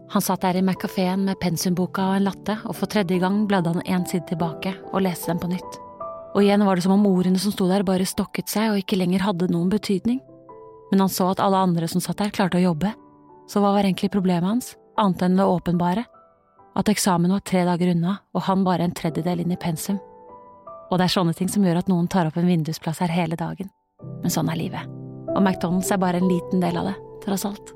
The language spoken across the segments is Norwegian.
Han satt der I Mac-caféen med pensumboka og en latte, og for tredje gang bladde han en side tilbake og leste den på nytt. Og igjen var det som om ordene som sto der bare stokket seg og ikke lenger hadde noen betydning. Men han så at alle andre som satt der klarte å jobbe. Så hva var egentlig problemet hans, annet enn det åpenbare? At eksamen var 3 dager unna, og han bare en tredjedel inn I pensum. Og det sånne ting som gjør at noen tar opp en vindusplass her hele dagen. Men sånn livet. Og McDonald's bare en liten del av det, tross alt.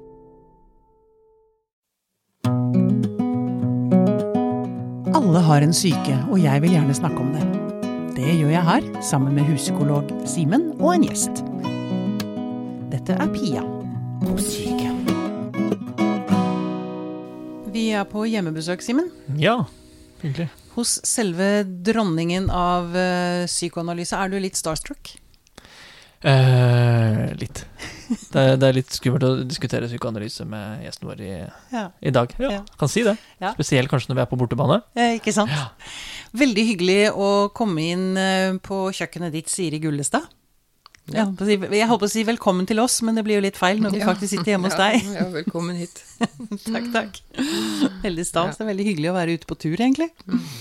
Alle har en syke, og jeg vil gjerne snakke om det. Det gjør jeg her, sammen med huspsykolog Simen og en gjest. Dette Pia på syke. Vi på hjemmebesøk, Simen. Ja, hyggelig. Hos selve dronningen av psykoanalyse. Du litt starstruck? Litt. Det litt skummelt å diskutere psykoanalyse med gjesten vår I dag. Ja, kan si det. Ja. Spesielt kanskje når vi på bortebane. Ikke sant? Ja. Veldig hyggelig å komme inn på kjøkkenet ditt, Siri Gullestad. Ja. Jeg håper å si velkommen til oss, men det blir jo litt feil når vi faktisk sitter hjemme hos deg. Ja, velkommen hit. Takk. Veldig stas, det veldig hyggelig å være ute på tur, egentlig.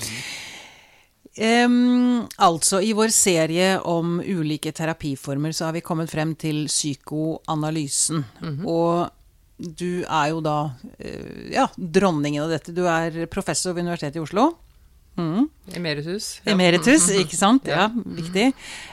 Altså, I vår serie om ulike terapiformer så har vi kommet frem til psykoanalysen. Og du jo da, dronningen av dette. Du professor ved Universitetet I Oslo. Emeritus. Emeritus, ikke sant? Ja, viktig.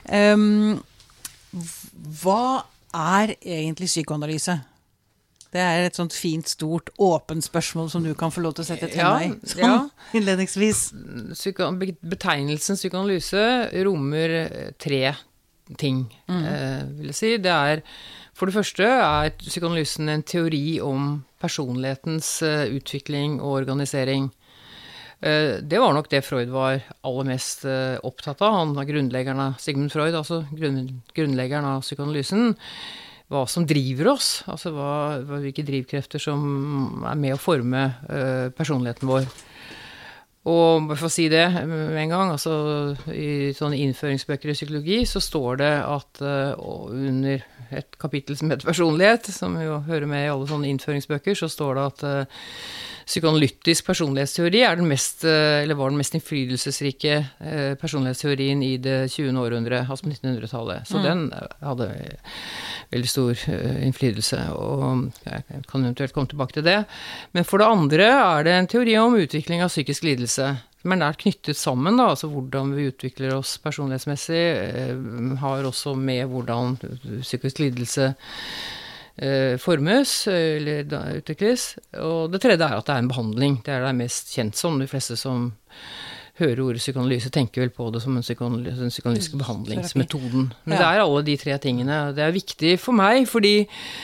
Hva egentlig psykoanalyse? Det et sånt fint, stort, åpent spørsmål som du kan få lov til å sette til meg, innledningsvis. Betegnelsen psykoanalyse rommer 3 ting, vil jeg si. Det for det første psykoanalysen en teori om personlighetens utvikling og organisering. Det var nok det Freud var aller mest opptatt av. Han var grunnleggeren av Sigmund Freud, altså grunnleggeren av psykoanalysen. Hva som driver oss, altså hvilke drivkrefter som med å forme personligheten vår. Og bare for å si det med en gang, altså I sånne innføringsbøker I psykologi så står det at under et kapittel som heter personlighet, som jo hører med I alle sånne innføringsbøker, så står det at psykoanalytisk personlighetsteori var den mest innflytelsesrike personlighetsteorien I det 20. århundre, altså 1900-tallet. Så den hadde veldig stor innflytelse, og jeg kan eventuelt komme tilbake til det. Men for det andre det en teori om utvikling av psykisk lidelse, men knyttet sammen da, altså hvordan vi utvikler oss personlighetsmessig, har også med hvordan psykisk lidelse formes eller utvikles. Og det tredje at det en behandling. Det det mest kjent som. De fleste som hører ordet psykoanalyse tenker vel på det som den psykoanalytiske behandlingsmetoden. Men det alle de 3 tingene. Det viktig for meg, fordi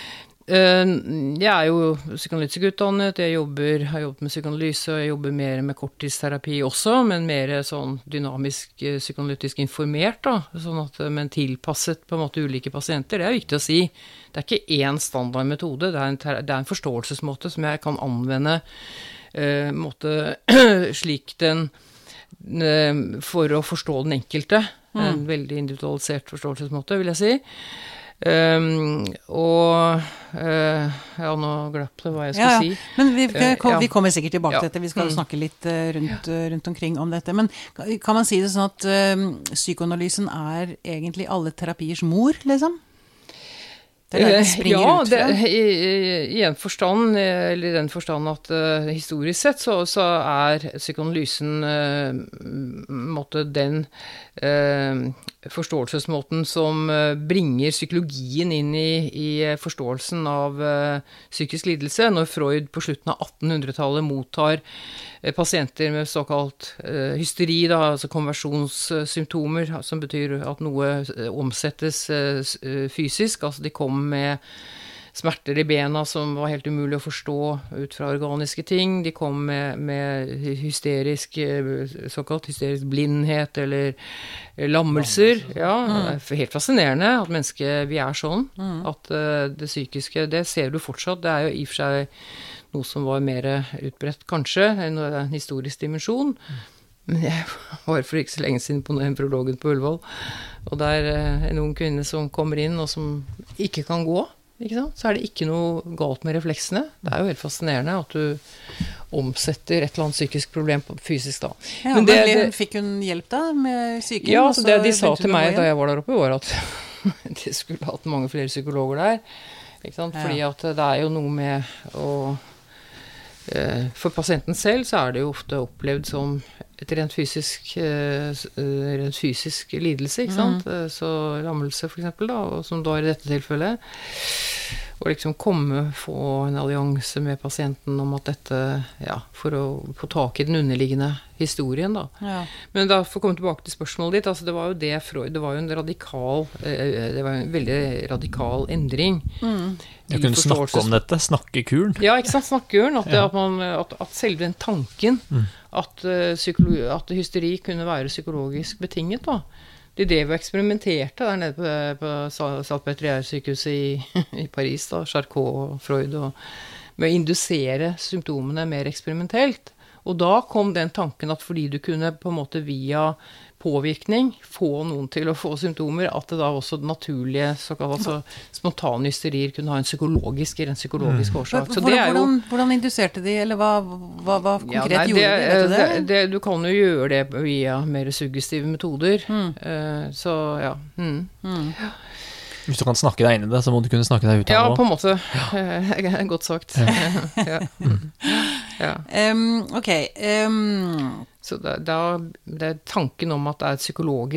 jeg jo psykoanalytisk utdannet, har jobbet med psykoanalyse, og jeg jobber mer med korttidsterapi også, men mer sånn dynamisk psykoanalytisk informert da, sånn at, men tilpasset på en måte ulike pasienter. Det viktig å si. Det ikke én standardmetode, det en forståelsesmåte som jeg kan anvende slik den for å forstå den enkelte. En veldig individualisert forståelsesmåte, vil jeg si. Nå glapp det hva jeg skulle si. Men vi kommer sikkert tilbake til dette. Vi skal snakke litt rundt omkring om dette. Men kan man si det sånn at psykoanalysen egentlig alle terapiers mor, liksom? I en forstand, eller I den forstand at historisk sett så psykoanalysen den forståelsesmåten som bringer psykologien inn I forståelsen av psykisk lidelse. Når Freud på slutten av 1800-tallet mottar pasienter med såkalt hysteri, da, altså konversjonssymptomer, som betyr at noe omsettes fysisk, altså de kom med smerter I bena som var helt umulig å forstå ut fra organiske ting, de kom med såkalt hysterisk blindhet eller lammelser. Ja, helt fascinerende at mennesket, vi sånn, at det psykiske, det ser du fortsatt, det jo I og for seg noe som var mer utbredt kanskje, en historisk dimensjon. Men jeg var for ikke så lenge siden på en prologen på Ullevål, og der en ung kvinne som kommer inn og som ikke kan gå, ikke sant? Så det ikke noe galt med refleksene. Det jo helt fascinerende at du omsetter et eller annet psykisk problem fysisk da. Ja, men fikk hun hjelp da med psyken? Ja, altså det de sa til meg da jeg var der oppe var at de skulle hatt mange flere psykologer der. Ikke sant? Fordi at det jo noe med å... For pasienten selv så det jo ofte opplevd som et rent fysisk lidelse, ikke sant? Så lammelse for eksempel da, og som da I dette tilfellet. Og liksom få en allianse med pasienten om at dette, for å få tak I den underliggende historien da. Ja. Men da for å komme tilbake til spørsmålet ditt, altså det var jo det Freud, det var jo en veldig radikal endring. Jeg kunne snakke om dette, snakkekuren. Ja, ikke sant, snakkekuren, at selve den tanken at hysteri kunne være psykologisk betinget da. De drev og eksperimenterte der nede på Salpêtrière-sykehuset I Paris, da, Charcot og Freud, med å indusere symptomene mer eksperimentelt. Og da kom den tanken at fordi du kunne på en måte via påvirkning få noen til å få symptomer, at det da også naturlige, altså spontane hysterier kunne ha en psykologisk årsak. Så hvordan induserte de, eller hva konkret gjorde de? Vet du det? Du kan jo gjøre det via mer suggestive metoder. Så, ja. Hvis du kan snakke deg inn I det, så må du kunne snakke deg ut av det. Ja, på en måte. Godt sagt. Ok. Så det tanken om at det et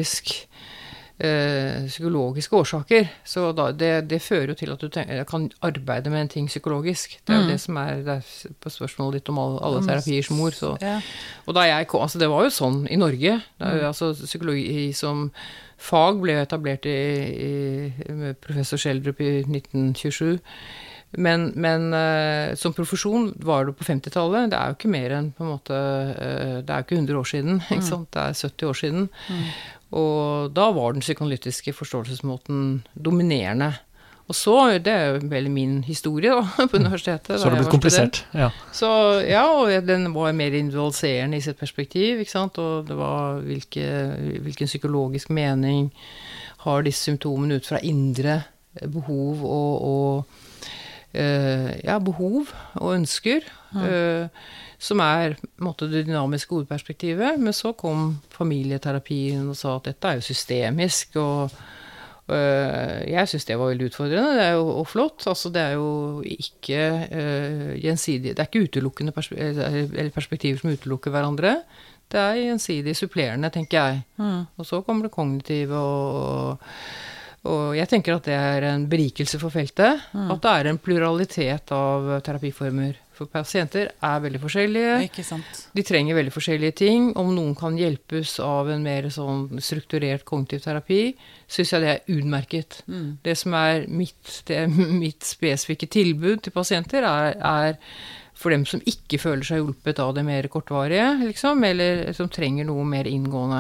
psykologiske årsaker, så det fører jo til at du kan arbeide med en ting psykologisk. Det jo det som det på spørsmålet ditt om alle terapiers mor. Så. Og da altså det var jo sånn I Norge, altså psykologi som fag ble etablert med professor Schjelderup I 1927, men som profesjon var det på 50-tallet. Det jo ikke mer enn på en måte, det jo ikke 100 år siden, ikke sant? Det 70 år siden. Og da var den psykoanalytiske forståelsesmåten dominerende. Og så, det jo veldig min historie da, på universitetet. Så det ble komplisert, ja. Så, ja, og den var mer individualiserende I sitt perspektiv, ikke sant? Og det var hvilken psykologisk mening har disse symptomene ut fra indre behov behov og ønsker, som på en måte det dynamiske hovedperspektivet, men så kom familieterapien og sa at dette jo systemisk, og jeg synes det var veldig utfordrende, det jo og flott, altså det jo ikke gjensidig, det ikke utelukkende eller perspektiver som utelukker hverandre, det gjensidig supplerende, tenker jeg. Og så kommer det kognitive, og jeg tenker at det en berikelse for feltet, at det en pluralitet av terapiformer. For pasienter veldig forskjellige. Ikke sant. De trenger veldig forskjellige ting. Om noen kan hjelpes av en mer sånn strukturert kognitiv terapi, synes jeg det utmerket. Det som mitt spesifikke tilbud til pasienter for dem som ikke føler seg hjulpet av det mer kortvarige, liksom, eller som trenger noe mer inngående.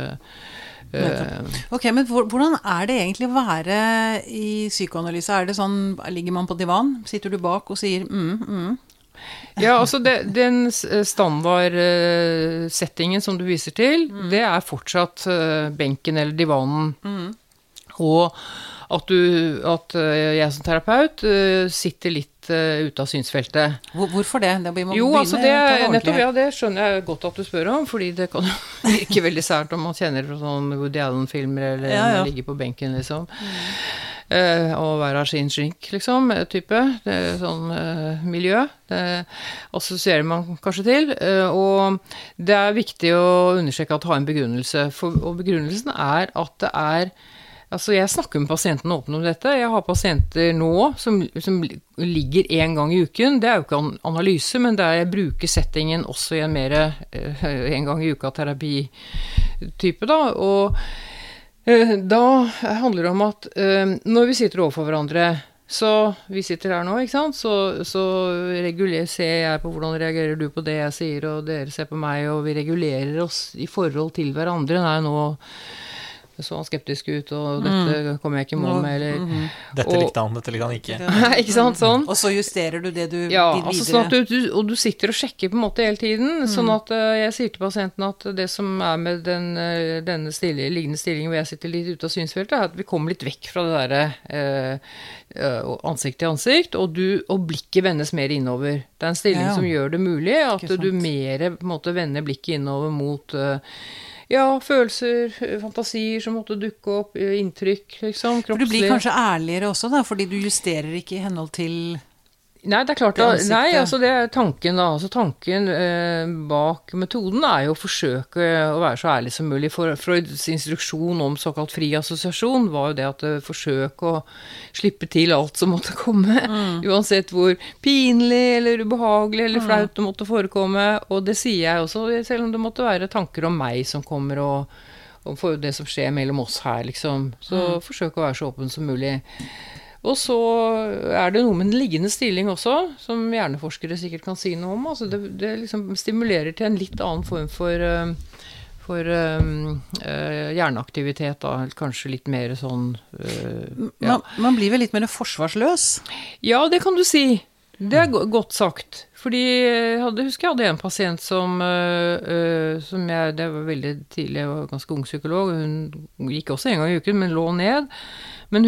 Ok, men hvordan det egentlig å være I psykoanalyse? Det sånn, ligger man på divan, sitter du bak og sier Ja, altså den standard settingen som du viser til, det fortsatt benken eller divanen. Og at jeg som terapeut sitter litt ut av synsfeltet. Hvorfor det? Jo, altså det skjønner jeg godt at du spør om, fordi det kan virke veldig sært om man kjenner fra sånn Woody Allen-filmer, eller ligger på benken, liksom. Og være sin skink, liksom, type sånn miljø det assosierer man kanskje til og det viktig å understreke at ha en begrunnelse og begrunnelsen at det altså jeg snakker med pasienten åpent om dette jeg har pasienter nå som ligger en gang I uken det jo ikke analyse, men der jeg bruker settingen også I en mer en gang I uka terapi-type da, og da handler det om at når vi sitter overfor hverandre, så vi sitter her nå, ikke sant? Så ser jeg på hvordan reagerer du på det jeg sier, og dere ser på meg, og vi regulerer oss I forhold til hverandre. Nå så han skeptisk ut, og dette kommer jeg ikke i mål med, eller... Dette likte han ikke. Ikke sant, sånn. Og så justerer du det du vil ja, videre. Altså sånn at og du sitter og sjekker på en måte hele tiden, sånn at jeg sier til pasienten at det som med denne liggende stillingen hvor jeg sitter litt ute av synsfeltet, at vi kommer litt vekk fra det der ansikt til ansikt, og blikket vendes mer innover. Det en stilling som gjør det mulig, at du mer på en måte vender blikket innover mot... følelser, fantasier som måtte dukke opp, inntrykk, liksom, kroppslig. For du blir kanskje ærligere også da, fordi du justerer ikke i henhold til... Nei, det klart da, det tanken da, altså tanken bak metoden jo å forsøke å være så ærlig som mulig. Freuds instruksjon om såkalt fri assosiasjon var jo det at forsøke å slippe til alt som måtte komme, uansett hvor pinlig eller ubehagelig eller flaut det måtte forekomme, og det sier jeg også, selv om det måtte være tanker om meg som kommer og for det som skjer mellom oss her, liksom. Så forsøke å være så åpen som mulig. Og så det noe med den liggende stilling også, som hjerneforskere sikkert kan si noe om. Altså det liksom stimulerer til en litt annen form for hjerneaktivitet, da. Kanskje litt mer sånn... Man blir vel litt mer forsvarsløs? Ja, det kan du si. Det godt sagt. Fordi jeg husker jeg hadde en pasient som det var veldig tidlig, jeg var ganske ung psykolog, hun gikk også en gang i uken, men lå ned. Men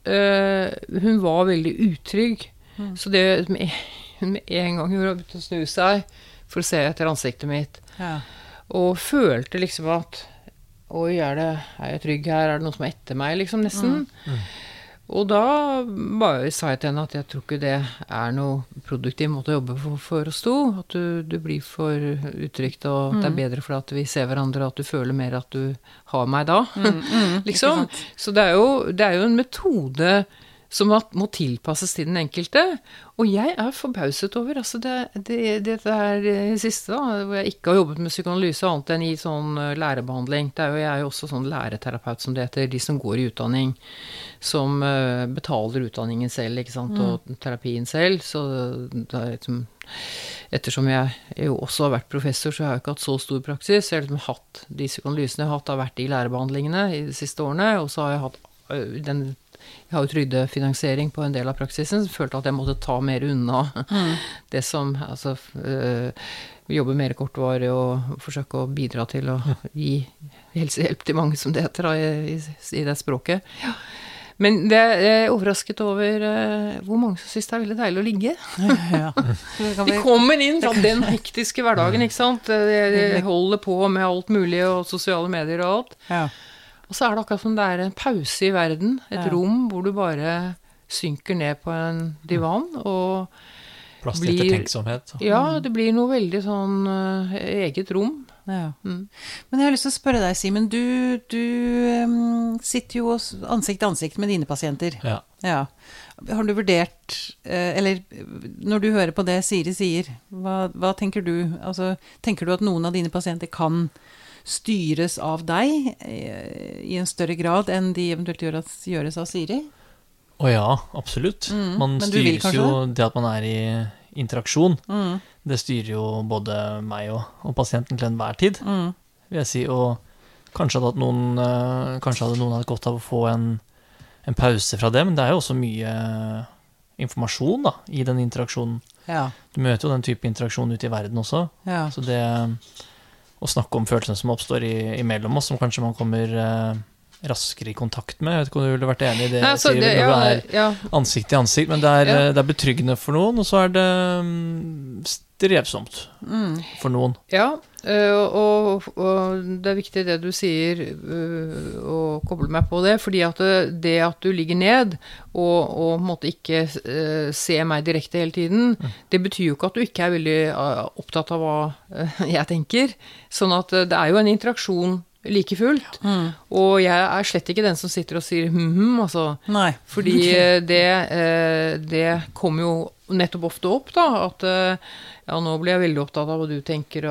hun var veldig utrygg, så det hun med en gang gjorde, begynte å snu seg for å se etter ansiktet mitt, og følte liksom at, oi, jeg trygg her, det noe som etter meg, liksom, nesten. Og da bare sa jeg til henne at jeg tror ikke det noe produktiv måte å jobbe for oss to, at du blir for utrygt, og det bedre for at vi ser hverandre, at du føler mer at du har meg da, liksom. Så det jo en metode som må tilpasses til den enkelte, og jeg forbauset over, altså dette siste da, hvor jeg ikke har jobbet med psykoanalyse annet enn i sånn lærebehandling. Jeg jo også sånn læreterapeut som det heter, de som går i utdanning, som betaler utdanningen selv, ikke sant, og terapien selv, så det liksom, ettersom jeg jo også har vært professor, så har jeg ikke hatt så stor praksis. Jeg har liksom hatt de psykoanalysene jeg har vært i lærebehandlingene i de siste årene, og så har jeg hatt jeg har jo trygdefinansiering på en del av praksisen, så følte at jeg måtte ta mer unna det som, altså, jobbe mer kortvarig og forsøke å bidra til å gi helsehjelp til mange som det heter i det språket. Ja. Men det overrasket over hvor mange som synes det veldig deilig å ligge. De kommer inn fra den hektiske hverdagen, ikke sant? De holder på med alt mulig, og sosiale medier og alt. Ja. Og så det akkurat som det en pause i verden, et rom hvor du bare synker ned på en divan, og plass til ettertenksomhet. Ja, det blir noe veldig sånn eget rom. Ja. Men jeg har lyst til å spørre deg, Simen, du sitter jo ansikt til ansikt med dine pasienter. Ja. Har du vurdert, eller når du hører på det Siri sier, hva tenker du? Altså, tenker du at noen av dine pasienter kan styres av deg i en større grad enn de eventuelt gjøres av Siri? Ja, absolutt. Man styres jo det at man i interaksjon. Det styrer jo både meg og pasienten til enhver tid, vil jeg si. Og kanskje hadde noen hatt godt av å få en pause fra det, men det jo også mye informasjon da, i den interaksjonen. Ja. Du møter jo den type interaksjon ute i verden også. Ja. Så det å snakke om følelsene som oppstår imellom oss, som kanskje man kommer raskere i kontakt med. Jeg vet ikke om du ville vært enig i det, Sier, når du ansikt til ansikt, men det betryggende for noen, og så det strevsomt for noen. Ja, og det viktig det du sier, å koble meg på det, fordi at det at du ligger ned, og måtte ikke se meg direkte hele tiden, det betyr jo ikke at du ikke veldig opptatt av hva jeg tenker, sånn at det jo en interaksjon like fullt, og jeg slett ikke den som sitter og sier altså. Nei. Fordi det kommer jo nettopp ofte opp da, at nå blir jeg veldig opptatt av hva du tenker,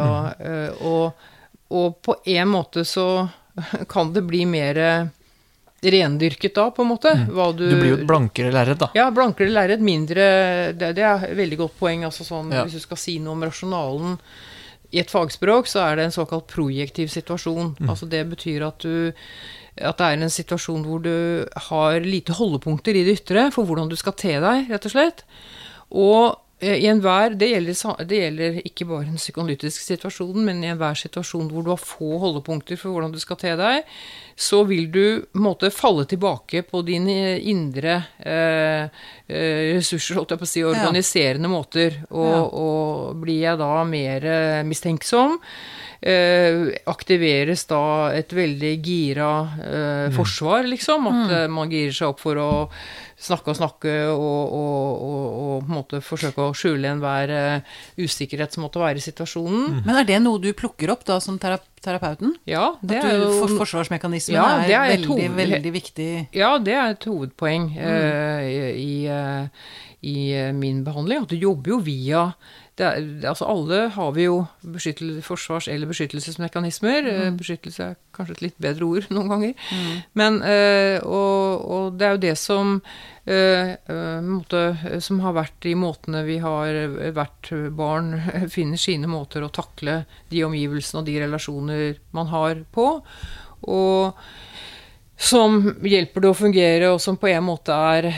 og på en måte så kan det bli mer rendyrket da, på en måte. Du blir jo et blankere lerret da. Ja, blankere lerret, mindre, det et veldig godt poeng, altså sånn, hvis du skal si noe om rasjonalen. I et fagspråk så det en såkalt projektiv situasjon. Altså det betyr at du at det en situasjon hvor du har lite holdepunkter i det ytre for hvordan du skal te deg, rett og slett. Og i enhver, det gjelder ikke bare en psykoanalytisk situasjon, men i enhver situasjon hvor du har få holdepunkter for hvordan du skal te deg, så vil du på en måte falle tilbake på dine indre ressurser, holdt jeg på å si, organiserende måter, og blir jeg da mer mistenksom, aktiveres da et veldig gira forsvar, liksom, at man girer seg opp for å snakke og på en måte forsøke å skjule enhver usikkerhet som måtte være i situasjonen. Men det noe du plukker opp da som terapeuten? Ja, det at jo... forsvarsmekanismen veldig, veldig viktig. Ja, det et hovedpoeng i min behandling, at du jobber jo via altså alle har vi jo forsvars- eller beskyttelsesmekanismer. Beskyttelse kanskje et litt bedre ord noen ganger. Men, og det jo det som, som har vært i måtene vi har vært barn, finner sine måter å takle de omgivelsene og de relasjoner man har på. Og som hjelper det å fungere, og som på en måte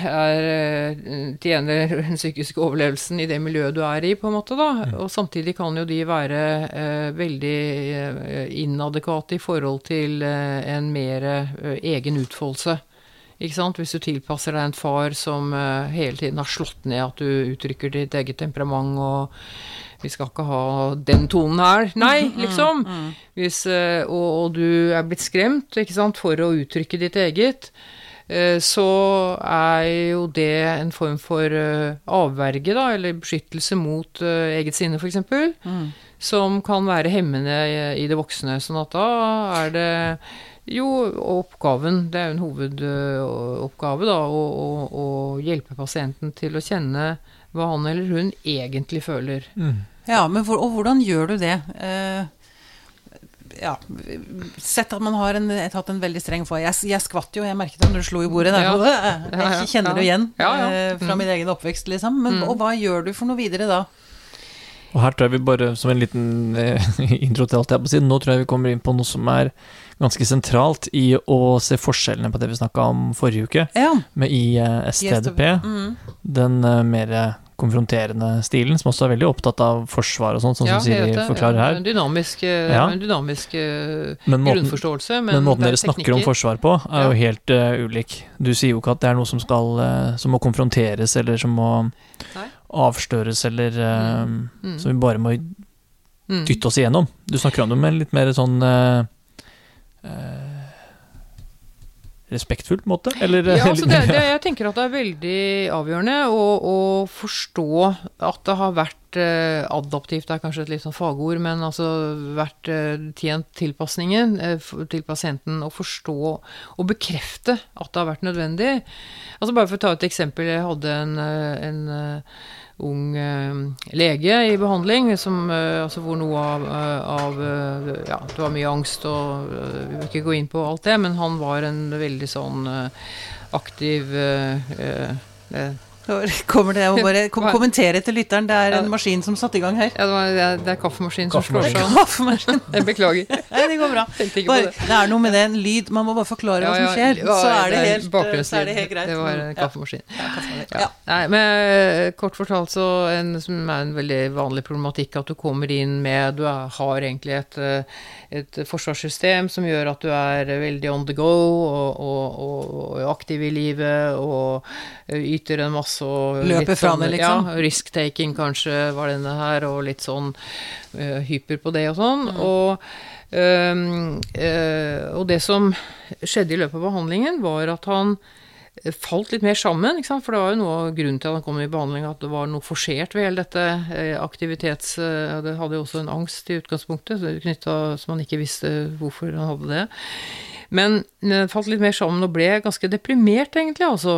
tjener den psykiske overlevelsen i det miljøet du i, på en måte da. Og samtidig kan jo de være veldig inadekvate i forhold til en mer egen utfoldelse. Ikke sant? Hvis du tilpasser deg en far som hele tiden har slått ned at du uttrykker ditt eget temperament, og vi skal ikke ha den tonen her. Nei, liksom. Hvis, og du blitt skremt, ikke sant, for å uttrykke ditt eget, så jo det en form for avverge da, eller beskyttelse mot eget sinne, for eksempel, som kan være hemmende i det voksne. Sånn at da det jo oppgaven, det jo en hovedoppgave da, å hjelpe pasienten til å kjenne hva han eller hun egentlig føler. Ja, men og hvordan gjør du det? Sett at man har tatt en veldig streng far. Jeg skvatt jo, jeg merket det når du slo i bordet. Jeg kjenner det igjen fra min egen oppvekst, liksom. Men, og hva gjør du for noe videre da? Og her tror jeg vi bare, som en liten intro til alt jeg på siden, nå tror jeg vi kommer inn på noe som ganske sentralt i å se forskjellene på det vi snakket om forrige uke, med ISTDP, den mer konfronterende stilen, som også veldig opptatt av forsvar og sånt, som Siri forklarer her. En dynamisk grunnforståelse. Men måten dere snakker om forsvar på jo helt ulik. Du sier jo ikke at det noe som må konfronteres, eller som må avstøres, eller som vi bare må dytte oss igjennom. Du snakker om det med en litt mer sånn respektfull måte? Eller, altså jeg tenker at det veldig avgjørende å forstå at det har vært adaptivt, det kanskje et litt sånn fagord, men altså vært tjent tilpasningen til pasienten, å forstå og bekrefte at det har vært nødvendig. Altså bare for å ta et eksempel, jeg hadde en ung lege i behandling, hvor noe av det var mye angst, og vi vil ikke gå inn på alt det, men han var en veldig sånn aktiv Kommer det, jeg må bare kommentere til lytteren, det en maskin som satt i gang her. Ja, det kaffemaskinen som slår seg. Kaffemaskinen. Jeg beklager. Nei, det går bra. Det noe med det, en lyd, man må bare forklare hva som skjer, så det helt greit. Det var en kaffemaskin. Nei, men kort fortalt så som en veldig vanlig problematikk, at du kommer inn med, du har egentlig et forsvarssystem som gjør at du veldig on the go, og aktiv i livet, og yter en masse løper fra det, liksom. Ja, risk-taking kanskje var denne her, og litt sånn hyper på det og sånn. Og det som skjedde i løpet av behandlingen var at han falt litt mer sammen, ikke sant? For det var jo noe av grunnen til at han kom i behandling, at det var noe forsert ved hele dette det hadde jo også en angst i utgangspunktet, knyttet, som han ikke visste hvorfor han hadde det. Men det falt litt mer sammen og ble ganske deprimert egentlig, altså.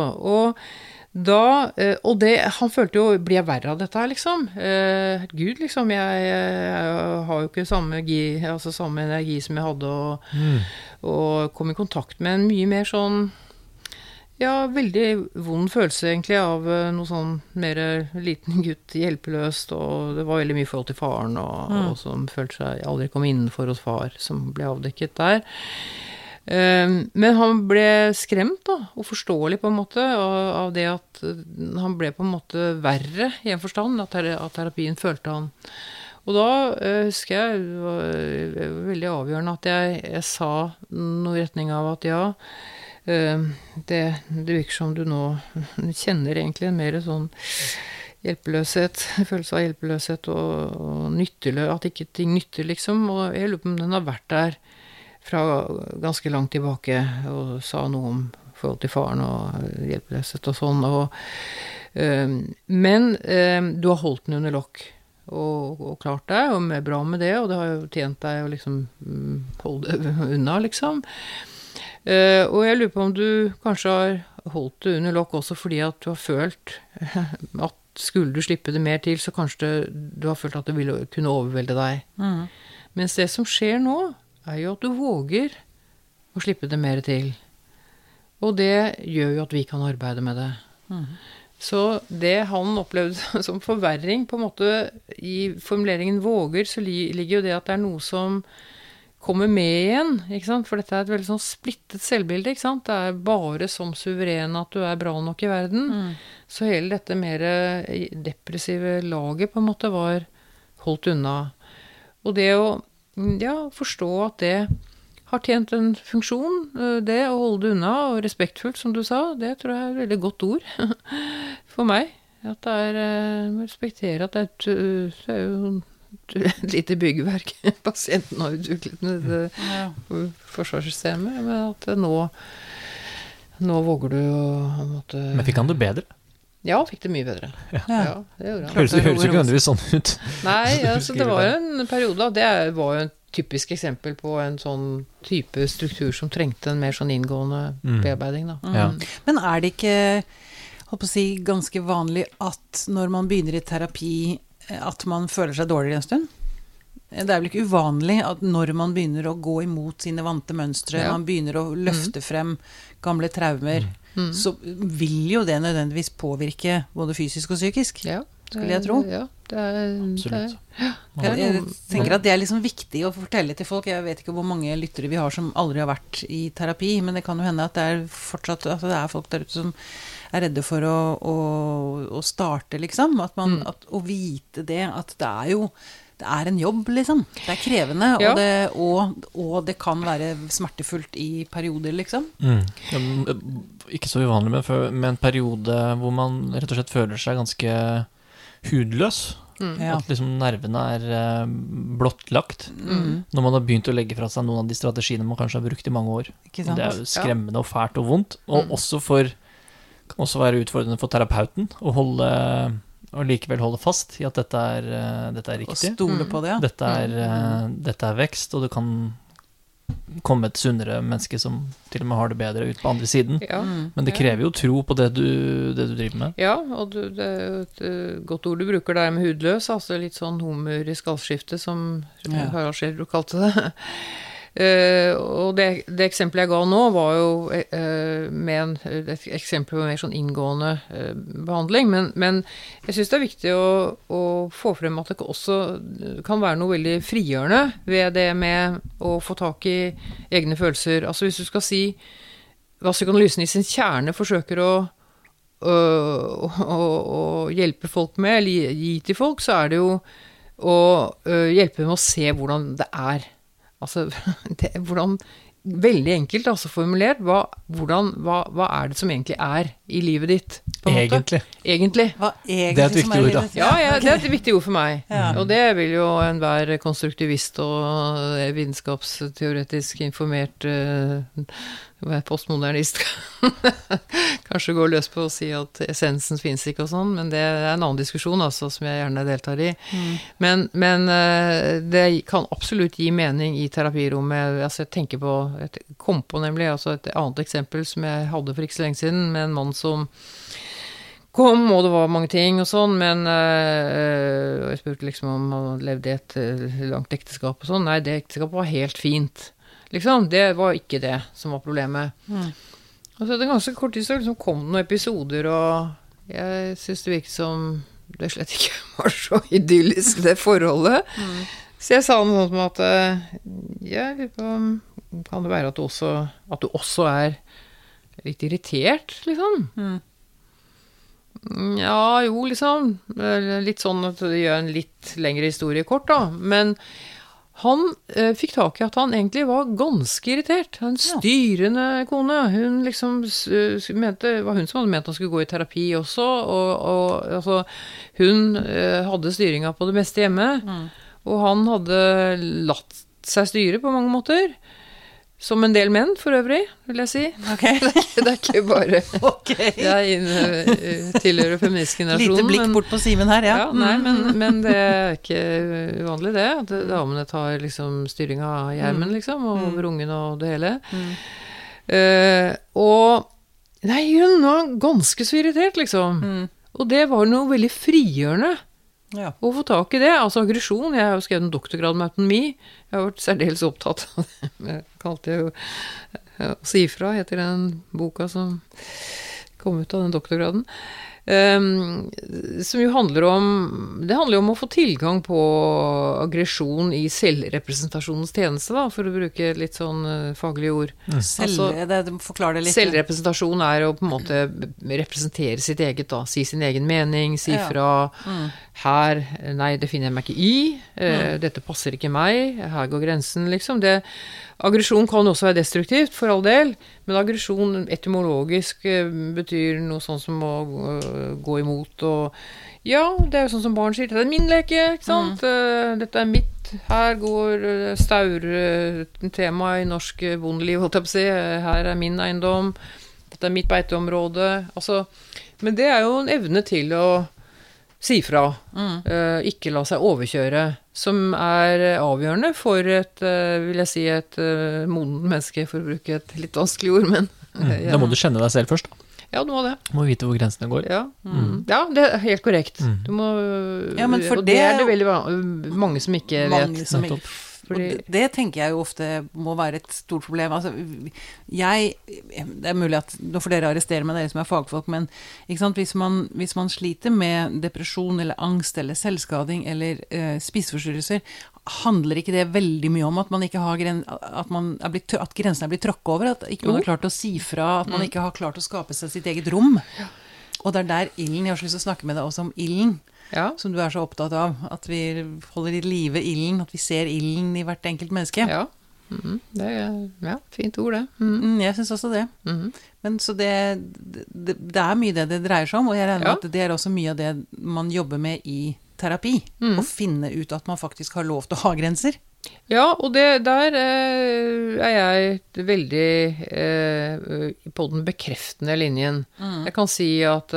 Han følte jo, blir jeg verre av dette her, liksom? Gud, liksom, jeg har jo ikke samme energi som jeg hadde, og kom i kontakt med en mye mer sånn, veldig vond følelse egentlig av noe sånn mer liten gutt, hjelpeløst, og det var veldig mye forhold til faren, og som følte seg aldri kom innenfor hos far, som ble avdekket der. Men han ble skremt da, og forståelig på en måte, av det at han ble på en måte verre i en forstand, at terapien følte han. Og da husker jeg, det var veldig avgjørende at jeg sa noe i retning av at ja, det virker som du nå kjenner egentlig en mer sånn hjelpeløshet, følelse av hjelpeløshet og nytteløs, at ikke ting nytter liksom, og jeg lurer på om den har vært der fra ganske langt tilbake, og sa noe om forhold til faren og hjelpeløshet og sånn, men du har holdt den under lokk, og klart det, og er bra med det, og det har jo tjent deg å liksom holde det unna, liksom. Og jeg lurer på om du kanskje har holdt det under lokk også fordi at du har følt at skulle du slippe det mer til, så kanskje du har følt at det ville kunne overvelde deg. Mens det som skjer nå, er jo at du våger å slippe det mer til. Og det gjør jo at vi kan arbeide med det. Så det han opplevde som forverring, på en måte, i formuleringen våger, så ligger jo det at det er noe som kommer med igjen, ikke sant? For dette er et veldig sånn splittet selvbilde, ikke sant? Det er bare som suveren at du er bra nok i verden. Så hele dette mer depressive laget på en måte var holdt unna. Og det å forstå at det har tjent en funksjon, det å holde det unna, og respektfullt, som du sa, det tror jeg er et veldig godt ord for meg. At det er, respektere at det er jo et lite byggverk pasienten har utviklet med det forsvarssystemet, men at nå våger du å måtte... Men fikk han det bedre? Ja, fikk det mye bedre. Ja, det gjorde han. Høres ikke nødvendigvis sånn ut. Nei, altså, det var en periode, det var jo en typisk eksempel på en sånn type struktur som trengte en mer sånn inngående bearbeiding da. Men er det ikke, håper å si, ganske vanlig at når man begynner i terapi, at man føler seg dårligere en stund? Det er vel ikke uvanlig at når man begynner å gå imot sine vante mønstre, man begynner å løfte frem gamle traumer, så vil jo det nødvendigvis påvirke både fysisk og psykisk. Ja. Skulle jeg tro. Ja, det er... Absolutt. Jeg tenker at det er liksom viktig å fortelle til folk. Jeg vet ikke hvor mange lyttere vi har som aldri har vært i terapi, men det kan jo hende at det er fortsatt, at det er folk der ute som er redde for å starte, liksom. Å vite det, at det er jo det er en jobb, liksom. Det er krevende, og det kan være smertefullt i perioder, liksom. Ikke så uvanlig, men med en periode hvor man rett og slett føler seg ganske hudløs. At liksom nervene er blottlagt. Når man har begynt å legge fra seg noen av de strategiene man kanskje har brukt i mange år. Det er jo skremmende og fælt og vondt. Og kan også være utfordrende for terapeuten å likevel holde fast i at dette er riktig. Og stole på det, Dette er vekst, og det kan komme et sunnere menneske som til og med har det bedre ut på andre siden. Men det krever jo tro på det du driver med. Ja, og det er jo et godt ord du bruker der med hudløs, altså litt sånn humor i skallskiftet, som Harald Schjelderup kalte det. Og det eksempelet jeg ga nå var jo med et eksempel på mer sånn inngående behandling, men jeg synes det er viktig å få frem at det også kan være noe veldig frigjørende ved det med å få tak i egne følelser. Altså hvis du skal si hva psykoanalysen i sin kjerne forsøker å hjelpe folk med, eller gi til folk, så er det jo å hjelpe med å se hvordan det er. Altså, hvordan, veldig enkelt altså formulert, hva er det som egentlig er i livet ditt? Egentlig. Hva egentlig det er et viktig ord, da. Ja, det er et viktig ord for meg. Og det vil jo enhver konstruktivist og vitenskapsteoretisk informert postmodernist kanskje går løs på å si at essensen finnes ikke og sånn, men det er en annen diskusjon altså, som jeg gjerne deltar i. Men det kan absolutt gi mening i terapirommet. Altså jeg kom på nemlig altså et annet eksempel som jeg hadde for ikke så lenge siden, med en mann som kom, og det var mange ting og sånn, men jeg spurte liksom om han levde i et langt ekteskap og sånn. Nei, det ekteskapet var helt fint. Liksom, det var ikke det som var problemet. Og så det ganske kort tid så liksom kom det noen episoder, og jeg synes det virket som det slett ikke var så idyllisk, det forholdet. Så jeg sa noe som at kan det være at du også er litt irritert, liksom. Ja, jo, liksom. Litt sånn at det gjør en litt lengre historie kort, da. Men han fikk tak i at han egentlig var ganske irritert. En styrende kone. Hun liksom mente, det var hun som hadde ment han skulle gå i terapi også, og altså, hun hadde styringa på det meste hjemme, og han hadde latt seg styre på mange måter. Som en del menn, for øvrig, vil jeg si. Okay. Det er ikke bare jeg tilhører feministgenerasjonen. Lite blikk bort på Simen her, ja. Nei, men det er ikke uvanlig det, at damene tar liksom styring av hjermen, liksom, og over ungen og det hele. Og nei, hun var ganske så irritert, liksom. Og det var noe veldig frigjørende. Å få tak i det, altså aggresjon. Jeg har jo skrevet en doktorgrad med autonomi. Jeg har vært særdeles opptatt av det. Jeg kalte jo Å si fra, heter den boka som kom ut av den doktorgraden. Som jo handler om å få tilgang på aggresjon i selvrepresentasjonens tjeneste, da, for å bruke litt sånn faglige ord. Forklar det litt. Selvrepresentasjon er å på en måte representere sitt eget, da, si sin egen mening, si fra her, nei, det finner jeg meg ikke i, dette passer ikke meg, her går grensen, liksom. Aggresjon kan også være destruktivt, for all del, men aggresjon etymologisk betyr noe sånn som å gå imot, og ja, det er jo sånn som barn sier, dette er min leke, ikke sant? Dette er mitt, her går tema i norsk bondeliv, holdt jeg på å si, her er min eiendom, dette er mitt beiteområde, altså, men det er jo en evne til å si fra, ikke la seg overkjøre, som er avgjørende for vil jeg si, et modent menneske, for å bruke et litt vanskelig ord, men... Da må du kjenne deg selv først, da. Ja, du må det. Du må vite hvor grensene går. Ja, ja det er helt korrekt. Du må, men for og det er det veldig mange som ikke vet. Det tenker jeg jo ofte må være et stort problem. Altså, det er mulig at, nå får dere arrestere meg, dere som er fagfolk, men ikke sant, hvis man sliter med depresjon eller angst eller selvskading eller spiseforstyrrelser, handler ikke det veldig mye om at man ikke har at grensen er blitt tråkket over, at ikke man har klart å si fra, at man ikke har klart å skape seg sitt eget rom. Og det er der ilden, jeg har så lyst til å snakke med deg også om ilden, som du er så opptatt av, at vi holder i live ilden, at vi ser ilden i hvert enkelt menneske. Ja, det er fint ord det. Jeg synes også det. Men så det er mye det dreier seg om, og jeg regner med at det er også mye av det man jobber med i terapi, å finne ut at man faktisk har lov til å ha grenser. Ja, og der er jeg veldig på den bekreftende linjen. Jeg kan si at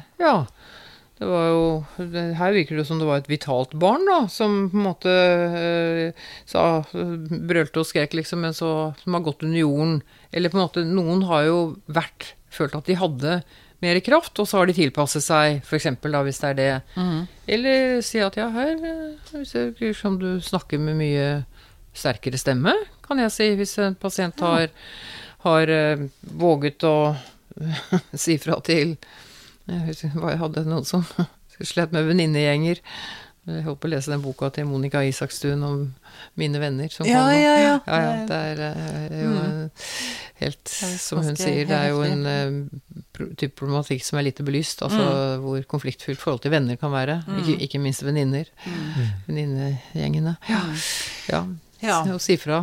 det var jo, her virker det som det var et vitalt barn da, som på en måte brølte og skrek liksom, men som har gått under jorden. Eller på en måte, noen har jo følt at de hadde mer kraft, og så har de tilpasset seg, for eksempel da, hvis det er det. Eller si at her, hvis det virker som du snakker med mye sterkere stemme, kan jeg si, hvis en pasient har våget å si fra til, jeg hadde noen som slett med venninnegjenger. Jeg håper å lese den boka til Monica Isakstuen om mine venner som kom. Ja, det er jo helt, som hun sier, det er jo en type problematikk som er lite belyst, altså hvor konfliktfylt forhold til venner kan være, ikke minst venninner, venninnegjengene. Og si fra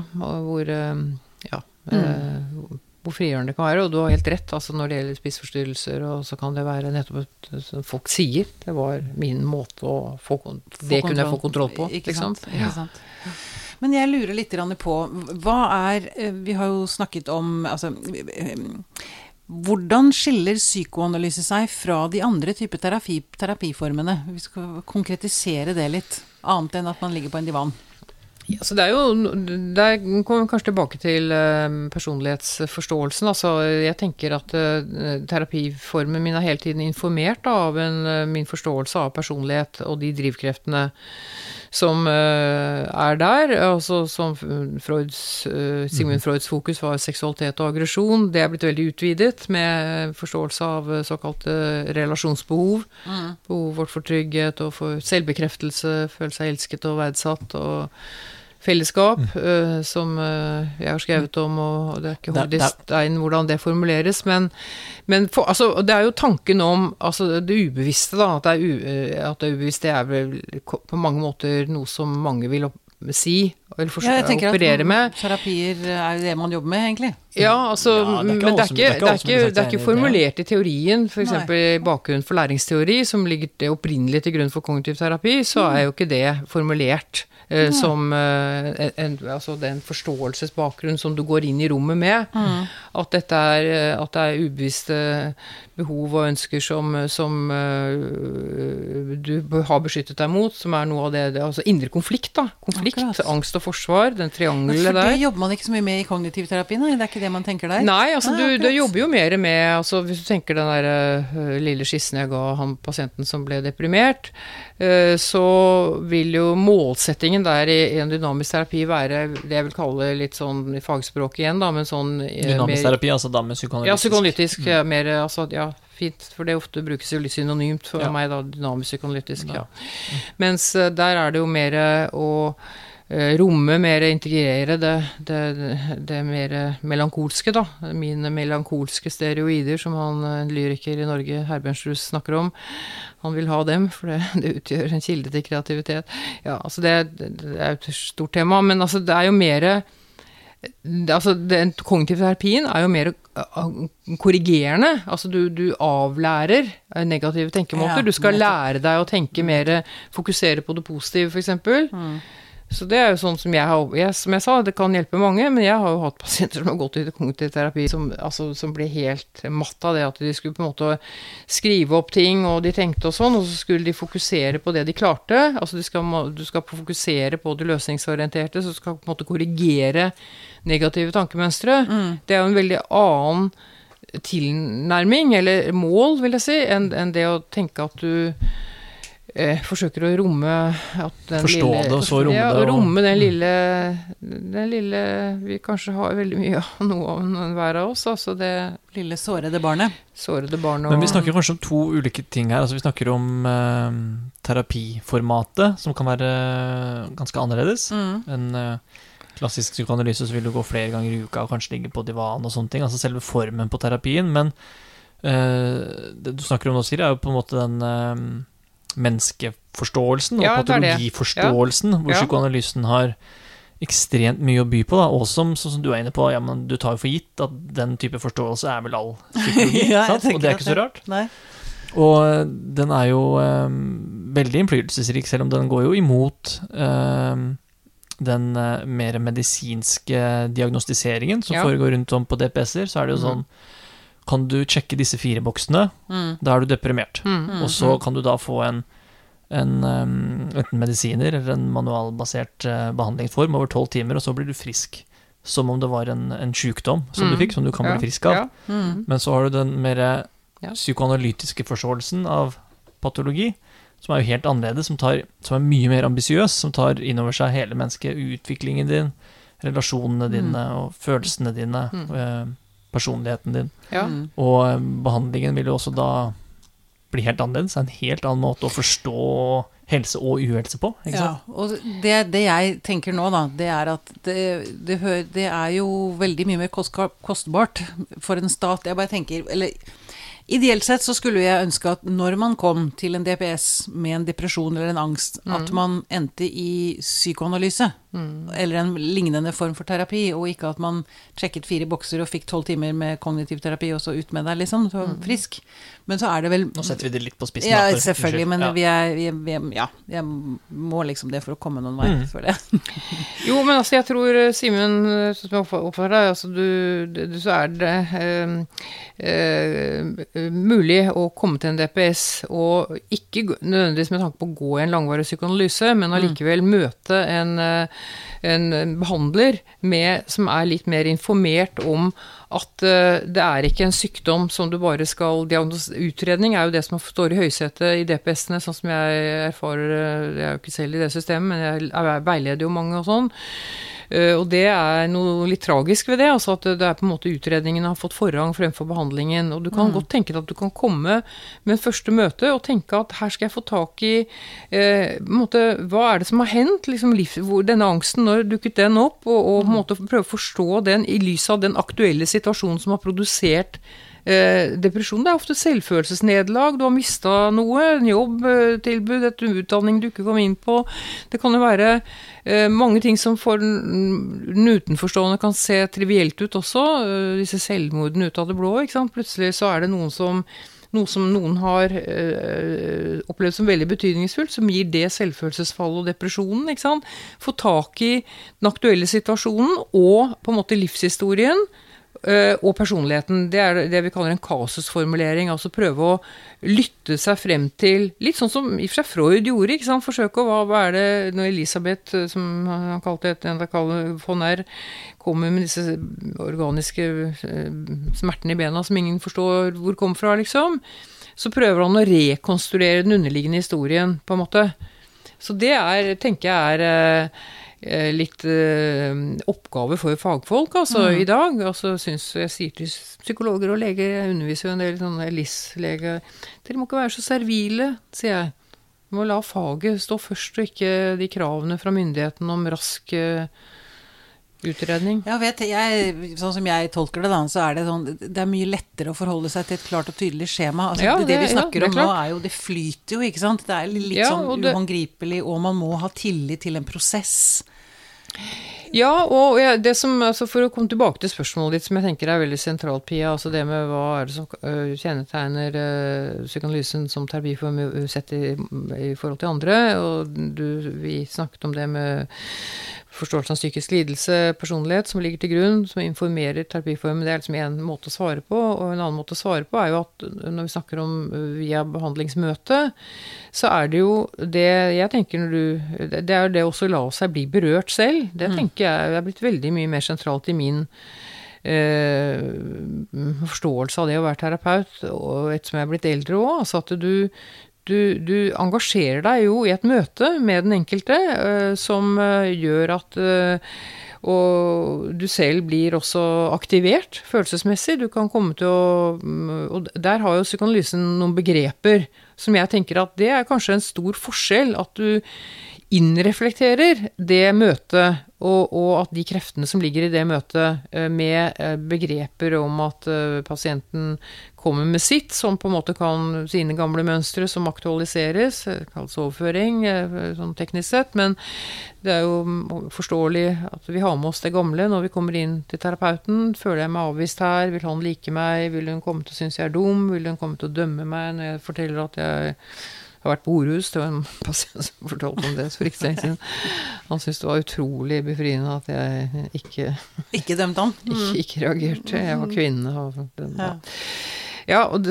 hvor frigjørende det kan være, og du har helt rett, altså når det gjelder spiseforstyrrelser, og så kan det være nettopp som folk sier, det var min måte å få det kunne jeg få kontroll på. Ikke sant? Men jeg lurer litt på, vi har jo snakket om, altså, hvordan skiller psykoanalyse seg fra de andre typer terapiformene? Vi skal konkretisere det litt, annet enn at man ligger på en divan. Ja, så det er jo, der kommer vi kanskje tilbake til personlighetsforståelsen, altså jeg tenker at terapiformen min har hele tiden informert av min forståelse av personlighet og de drivkreftene som er der, altså som Sigmund Freuds fokus var seksualitet og aggresjon, det er blitt veldig utvidet med forståelse av såkalte relasjonsbehov, behovet vårt for trygghet og for selvbekreftelse, føle seg elsket og verdsatt og fellesskap, som jeg har skrevet om, og det ikke hodet i stein hvordan det formuleres, men altså, det jo tanken om altså, det ubevisste, da, at det ubevisste vel på mange måter noe som mange vil si, eller operere med. Terapier jo det man jobber med, egentlig. Ja, altså, men det ikke formulert i teorien, for eksempel i bakgrunn for læringsteori, som ligger det opprinnelig til grunn for kognitiv terapi, så jo ikke det formulert som altså den forståelsesbakgrunn som du går inn i rommet med, at dette at det ubevisste behov og ønsker som du har beskyttet deg mot, som noe av det altså indre konflikt, angst og forsvar, den triangelet der. For det jobber man ikke så mye med i kognitiv terapi, nei? Det ikke det man tenker der? Nei, altså du jobber jo mer med, altså hvis du tenker den der lille skissen jeg ga han pasienten som ble deprimert, så vil jo målsettingen der i en dynamisk terapi være det jeg vil kalle litt sånn i fagspråk igjen da, men sånn dynamisk terapi, altså da med psykoanalytisk. Ja, psykoanalytisk, mer, altså, ja, fint, for det ofte brukes jo litt synonymt for meg da, dynamisk psykoanalytisk, ja. Mens der det jo mer å romme, mer integrere det mer melankolske da, mine melankolske stereoider som en lyriker i Norge, Herbjørnsrud, snakker om. Han vil ha dem, for det utgjør en kilde til kreativitet. Ja, altså det jo et stort tema, men altså det jo mer altså den kognitive terapien jo mer korrigerende, altså du avlærer negative tenkemåter, du skal lære deg å tenke mer, fokusere på det positive for eksempel. Så det jo sånn som som jeg sa, det kan hjelpe mange, men jeg har jo hatt pasienter som har gått i kognitiv terapi som ble helt matt av det, at de skulle på en måte skrive opp ting, og de tenkte og sånn, og så skulle de fokusere på det de klarte, altså du skal fokusere på det løsningsorienterte, så du skal på en måte korrigere negative tankemønstre. Det jo en veldig annen tilnærming, eller mål, vil jeg si, enn det å tenke at du forsøker å romme forstå det, og så romme det. Romme den lille vi kanskje har veldig mye av noe av hver av oss, altså det lille sårede barnet. Men vi snakker kanskje om to ulike ting her, altså vi snakker om terapiformatet, som kan være ganske annerledes. En klassisk psykoanalyse så vil du gå flere ganger i uka og kanskje ligge på divan og sånne ting, altså selve formen på terapien, men det du snakker om nå, Siri, jo på en måte den menneskeforståelsen og patologiforståelsen, hvor psykoanalysen har ekstremt mye å by på, da, og som du inne på, ja, men du tar jo for gitt at den type forståelse vel all psykologi, sant? Og det ikke så rart. Nei. Og den jo veldig innflytelsesrik, selv om den går jo imot den mer medisinske diagnostiseringen som foregår rundt om på DPS-er, så det jo sånn, kan du sjekke disse 4 boksene, da du deprimert. Og så kan du da få enten medisiner eller en manualbasert behandlingsform over 12 timer, og så blir du frisk. Som om det var en sykdom som du fikk, som du kan bli frisk av. Men så har du den mer psykoanalytiske forståelsen av patologi, som jo helt annerledes, som mye mer ambisiøs, som tar inn over seg hele mennesket, utviklingen din, relasjonene dine og følelsene dine, personligheten din. Og behandlingen vil jo også da bli helt annerledes, en helt annen måte å forstå helse og uhelse på, ikke sant? Ja, og det jeg tenker nå da, det at det jo veldig mye mer kostbart for en stat. Jeg bare tenker, eller ideelt sett så skulle jeg ønske at når man kom til en DPS med en depresjon eller en angst, at man endte i psykoanalyse, eller en lignende form for terapi, og ikke at man sjekket 4 bokser og fikk 12 timer med kognitiv terapi, og så ut med deg, liksom, så frisk. Men så det vel... Nå setter vi det litt på spissen. Ja, selvfølgelig, men jeg må liksom det for å komme noen vei for det. Jo, men altså, jeg tror, Simen, som jeg oppfører deg, altså, så det mulig å komme til en DPS, og ikke nødvendigvis med tanke på å gå i en langvarig psykoanalyse, men allikevel møte en behandler som litt mer informert om at det ikke en sykdom som du bare skal utredning jo det som står i høysetet i DPS-ene, sånn som jeg erfarer, jeg jo ikke selv i det systemet, men jeg veileder jo mange og sånn. Og det noe litt tragisk ved det, altså at det på en måte utredningen har fått forrang fremfor behandlingen, og du kan godt tenke deg at du kan komme med en første møte og tenke at her skal jeg få tak i på en måte, hva det som har hendt, liksom denne angsten, når dukket den opp, og på en måte prøve å forstå den i lys av den aktuelle situasjonen som har produsert depresjon. Det ofte selvfølelsesnedlag, du har mistet noe, en jobbtilbud, et utdanning du ikke kom inn på. Det kan jo være mange ting som for den utenforstående kan se trivielt ut også, disse selvmordene ut av det blå, ikke sant? Plutselig så det noe som noen har opplevd som veldig betydningsfullt, som gir det selvfølelsesfallet og depresjonen, ikke sant? Få tak i den aktuelle situasjonen og på en måte livshistorien og personligheten. Det det vi kaller en kasusformulering, altså prøve å lytte seg frem til, litt sånn som i og for seg Freud gjorde, ikke sant? Forsøke hva det når Elisabeth, som han kalte von R, kommer med disse organiske smertene i bena som ingen forstår hvor kom fra, liksom. Så prøver han å rekonstruere den underliggende historien, på en måte. Så det tenker jeg litt oppgave for fagfolk altså, i dag. Altså, jeg sier til psykologer og leger, jeg underviser jo en del sånne LIS-leger, dere må ikke være så servile, sier jeg. Du må la faget stå først, og ikke de kravene fra myndigheten om rask utredning. Ja, sånn som jeg tolker det da, så det sånn, det mye lettere å forholde seg til et klart og tydelig skjema. Altså, ja, det vi snakker om nå jo, det flyter jo, ikke sant? Det litt sånn uhåndgripelig, og man må ha tillit til en prosess. Ja, og det som, altså for å komme tilbake til spørsmålet ditt, som jeg tenker veldig sentralt, Pia, altså det med hva det som kjennetegner psykoanalysen som terapiform sett i forhold til andre, og vi snakket om det med forståelsen av psykisk lidelse, personlighet som ligger til grunn, som informerer terapiformen, det liksom en måte å svare på, og en annen måte å svare på jo at når vi snakker om via behandlingsmøte, så det jo det, jeg tenker det det også å la seg bli berørt selv, det tenker jeg blitt veldig mye mer sentralt i min forståelse av det å være terapeut, og ettersom jeg blitt eldre også, altså at du engasjerer deg jo i et møte med den enkelte som gjør at og du selv blir også aktivert følelsesmessig. Du kan komme til og der har jo psykoanalysen noen begreper som jeg tenker at det kanskje en stor forskjell at du innreflekterer det møtet og at de kreftene som ligger i det møtet med begreper om at pasienten kommer med sitt, som på en måte kan sine gamle mønstre som aktualiseres, kalles overføring, sånn teknisk sett, men det jo forståelig at vi har med oss det gamle når vi kommer inn til terapeuten. Føler jeg meg avvist her? Vil han like meg? Vil hun komme til å synes jeg dum? Vil hun komme til å dømme meg når jeg forteller at jeg har vært på Orhus? Det var en pasient som fortalte om det for ikke lenge siden. Han syntes det var utrolig befriende at jeg ikke dømte han? Ikke reagerte. Jeg var kvinne. Ja, og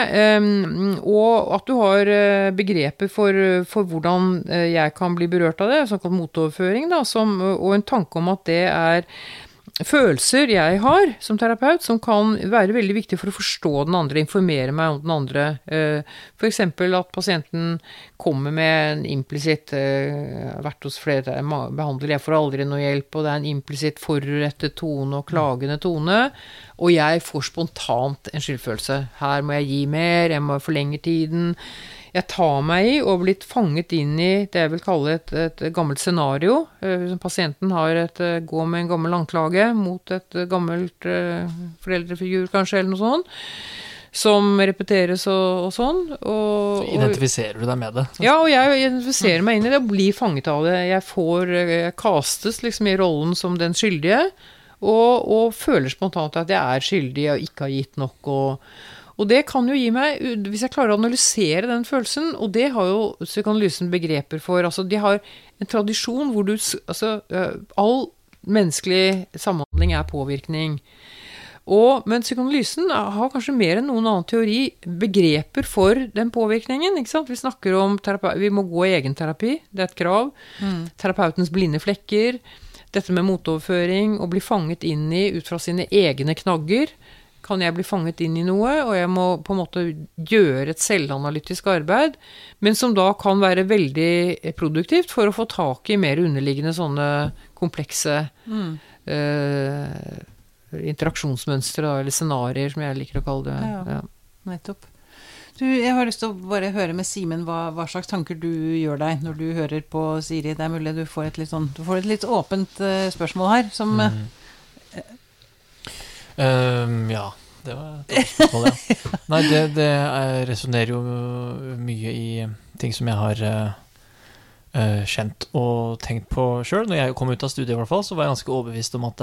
at du har begreper for hvordan jeg kan bli berørt av det, såkalt motoverføring, da, og en tanke om at det følelser jeg har som terapeut, som kan være veldig viktig for å forstå den andre, informere meg om den andre. For eksempel at pasienten kommer med en implisitt, vært hos flere behandlere, jeg får aldri noe hjelp, og det en implisitt forurettet tone og klagende tone, og jeg får spontant en skyldfølelse. Her må jeg gi mer, jeg må forlenge tiden. Jeg tar meg i og blitt fanget inn i det jeg vil kalle et gammelt scenario. Pasienten går med en gammel anklage mot et gammelt foreldrefigur kanskje, eller noe sånt, som repeteres og sånn. Så identifiserer du deg med det? Ja, og jeg identifiserer meg inn i det og blir fanget av det. Jeg kastes liksom i rollen som den skyldige, og føler spontant at jeg skyldig og ikke har gitt nok, og det kan jo gi meg, hvis jeg klarer å analysere den følelsen, og det har jo psykoanalysen begreper for, altså de har en tradisjon hvor all menneskelig samhandling påvirkning. Men psykoanalysen har kanskje mer enn noen annen teori begreper for den påvirkningen, ikke sant? Vi snakker om vi må gå i egen terapi, det et krav. Terapeutens blinde flekker, dette med motoverføring, å bli fanget inn i ut fra sine egne knagger, kan jeg bli fanget inn i noe, og jeg må på en måte gjøre et selvanalytisk arbeid, men som da kan være veldig produktivt for å få tak i mer underliggende sånne komplekse interaksjonsmønstre, eller scenarier, som jeg liker å kalle det. Ja, nettopp. Jeg har lyst til å bare høre med Simen hva slags tanker du gjør deg når du hører på Siri. Det mulig du får et litt åpent spørsmål her, som... Ja, det var et spørsmål, ja. Nei, det resonerer jo mye i ting som jeg har kjent og tenkt på selv. Når jeg kom ut av studiet i hvert fall, så var jeg ganske overbevist om at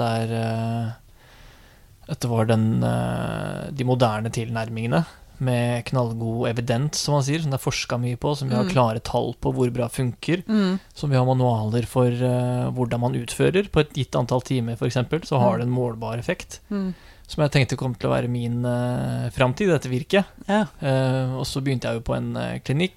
det var de moderne tilnærmingene med knallgod evidens, som man sier, som det forsket mye på, som vi har klare tall på hvor bra funker, som vi har manualer for hvordan man utfører på et gitt antall timer, for eksempel, så har det en målbar effekt, som jeg tenkte kom til å være min fremtid, dette virket. Ja. Og så begynte jeg jo på en klinikk,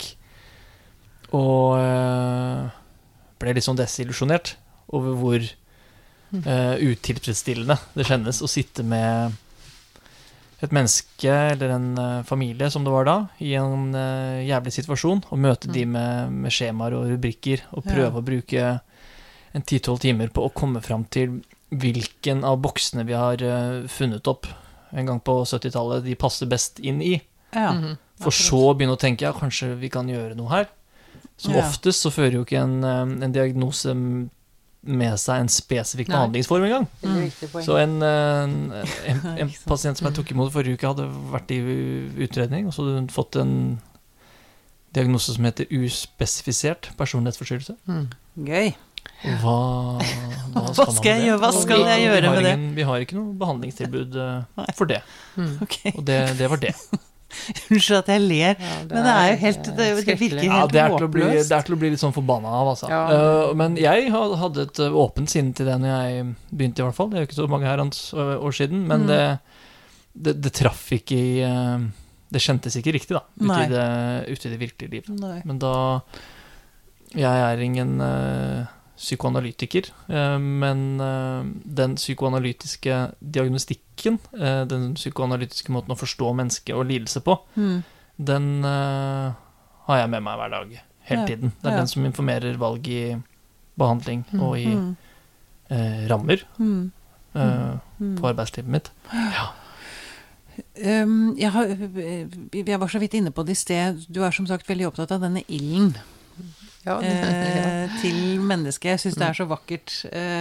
og ble litt sånn desillusjonert over hvor utilfredsstillende det kjennes å sitte med et menneske eller en familie, som det var da, i en jævlig situasjon, og møte de med skjemaer og rubrikker, og prøve å bruke en 10-12 timer på å komme frem til hvilken av boksene vi har funnet opp en gang på 70-tallet de passer best inn i. Ja. For så begynne å tenke, ja, kanskje vi kan gjøre noe her. Som oftest så fører jo ikke en diagnose med seg en spesifikk behandlingsform en gang. Så en pasient som jeg tok imot forrige uke hadde vært i utredning, og så hadde hun fått en diagnose som heter uspesifisert personlighetsforstyrrelse. Gøy. Hva skal jeg gjøre med det? Vi har ikke noe behandlingstilbud for det. Og det var det. Unnskyld at jeg ler, men det jo helt, det virker helt håpløst. Det til å bli litt sånn forbannet av, altså. Men jeg hadde et åpent sinne til det når jeg begynte i hvert fall. Det jo ikke så mange herrens år siden, men det traff ikke i... Det kjentes ikke riktig da, ute i det virkelige liv. Nei. Men da... Jeg ingen... psykoanalytiker, men den psykoanalytiske diagnostikken, den psykoanalytiske måten å forstå menneske og lidelse på, den har jeg med meg hver dag, hele tiden. Det den som informerer valg i behandling og i rammer på arbeidslivet mitt. Ja. Jeg var så vidt inne på det i sted. Du som sagt veldig opptatt av denne ilden. Til mennesket. Jeg synes det så vakkert.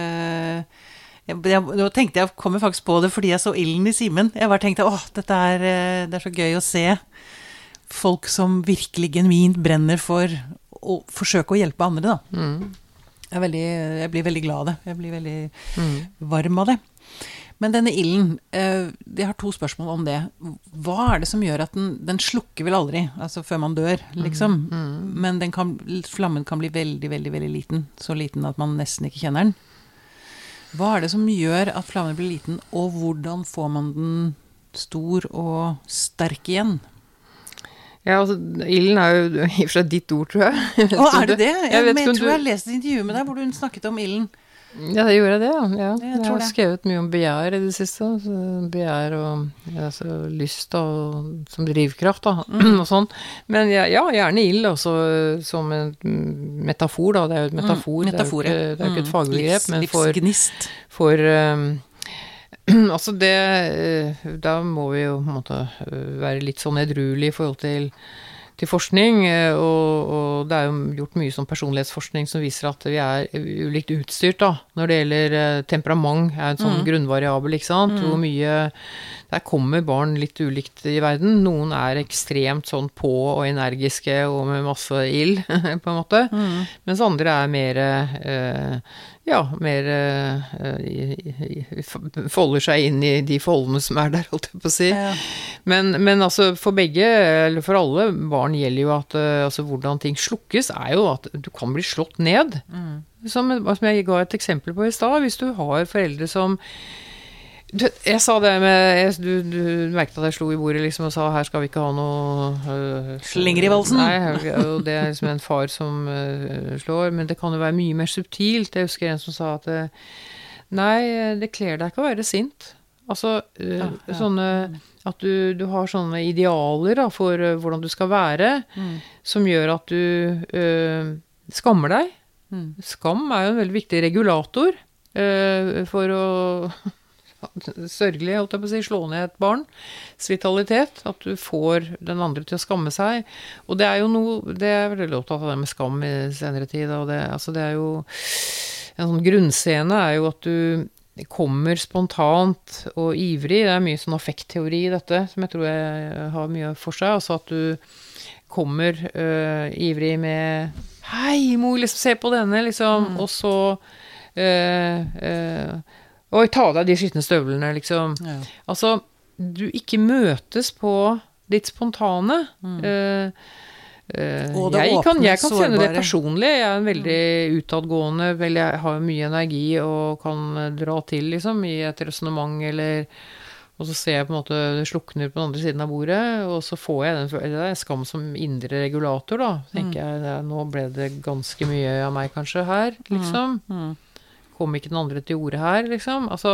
Nå tenkte jeg, kommer faktisk på det fordi jeg så ilden i Simen. Jeg bare tenkte, dette det så gøy å se folk som virkelig genuint brenner for å forsøke å hjelpe andre da. Jeg blir veldig glad av det. Jeg blir veldig varm av det. Men denne ilden, jeg har 2 spørsmål om det. Hva det som gjør at den slukker vel aldri, altså før man dør, liksom? Men flammen kan bli veldig, veldig, veldig liten, så liten at man nesten ikke kjenner den. Hva det som gjør at flammen blir liten, og hvordan får man den stor og sterk igjen? Ja, altså, ilden jo i og for seg ditt ord, tror jeg. Det det? Jeg tror jeg leste et intervju med deg hvor du snakket om ilden. Ja, det gjorde jeg det, ja. Jeg har skrevet mye om begjær i det siste. Begjær og lyst og, som drivkraft, da, og sånn. Men gjerne ild også som en metafor, da. Det jo et metafor. Det jo ikke et fagbegrep, men for altså da må vi jo på en måte være litt sånn edruelig i forhold til forskning, og det jo gjort mye sånn personlighetsforskning som viser at vi ulikt utstyrt da, når det gjelder temperament, en sånn grunnvariabel, ikke sant? Hvor mye, der kommer barn litt ulikt i verden, noen ekstremt sånn på og energiske og med masse ild, på en måte, mens andre mer folder seg inn i de foldene som der, holdt jeg på å si. Ja. Men altså for begge, eller for alle barn gjelder jo at altså hvordan ting slukkes jo at du kan bli slått ned. Som jeg ga et eksempel på i stad, hvis du har foreldre som jeg sa det med du merket at jeg slo i bordet liksom, og sa her skal vi ikke ha noe slenger i valsen. Nei, og det liksom en far som slår, men det kan jo være mye mer subtilt. Jeg husker en som sa at nei, det kler deg ikke å være sint. Altså sånne at du har sånne idealer da, for hvordan du skal være, som gjør at du skammer deg. Skam er jo en veldig viktig regulator for å sørgelig, holdt jeg på å si, slå ned et barns vitalitet, at du får den andre til å skamme seg. Og det er jo noe, det er veldig opptatt av det med skam i senere tid, og det er jo en sånn grunnscene er jo at du kommer spontant og ivrig. Det er mye sånn affektteori i dette, som jeg tror jeg har mye for seg. Altså at du kommer ivrig med «Hei, må liksom se på denne», liksom. Og så «Oi, ta deg de skitne støvlene», liksom. Ja. Altså, du ikke møtes på ditt spontane. Jeg kan kjenne det personlig. Jeg er en veldig utadgående, jeg har mye energi og kan dra til liksom i et resonemang, og så ser jeg på en måte det slukner på den andre siden av bordet, og så får jeg det skam som indre regulator da, tenker jeg, nå ble det ganske mye av meg kanskje her, liksom. Kom ikke den andre til ordet her, liksom. Altså,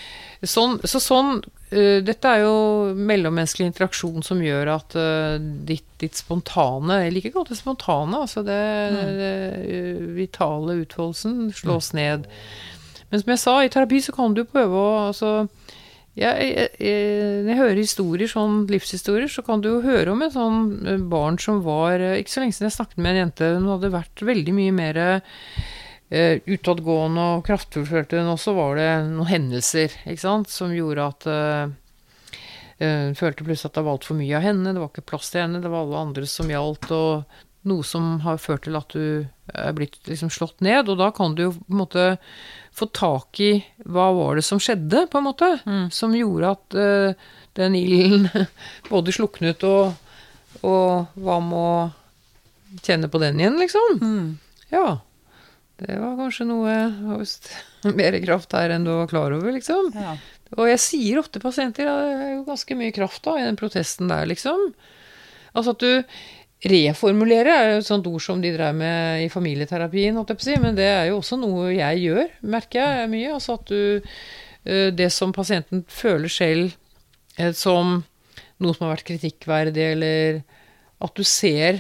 dette er jo mellommenneskelig interaksjon som gjør at ditt spontane, jeg liker godt det spontane, altså det vitale utfoldelsen slås ned. Men som jeg sa, i terapi så kan du prøve å, altså, når jeg hører historier, sånn livshistorier, så kan du jo høre om et sånn barn som var, ikke så lenge siden jeg snakket med en jente, hun hadde vært veldig mye mer utadgående og kraftfullførte, og så var det noen hendelser, ikke sant, som gjorde at hun følte plutselig at det var alt for mye av henne, det var ikke plass til henne, det var alle andre som gjaldt, og noe som har ført til at du er blitt liksom slått ned, og da kan du jo på en måte få tak i hva var det som skjedde, på en måte, som gjorde at den ilden både sluknet og hva må kjenne på den igjen, liksom. Ja. Det var kanskje noe mer kraft her enn du var klar over, liksom. Ja. Og jeg sier ofte til pasienter, det er jo ganske mye kraft da, i den protesten der, liksom. Altså at du reformulerer, er jo et sånt ord som de drev med i familieterapien, holdt jeg på å si, men det er jo også noe jeg gjør, merker jeg mye. Altså at det som pasienten føler selv som noe som har vært kritikkverdig, eller at du ser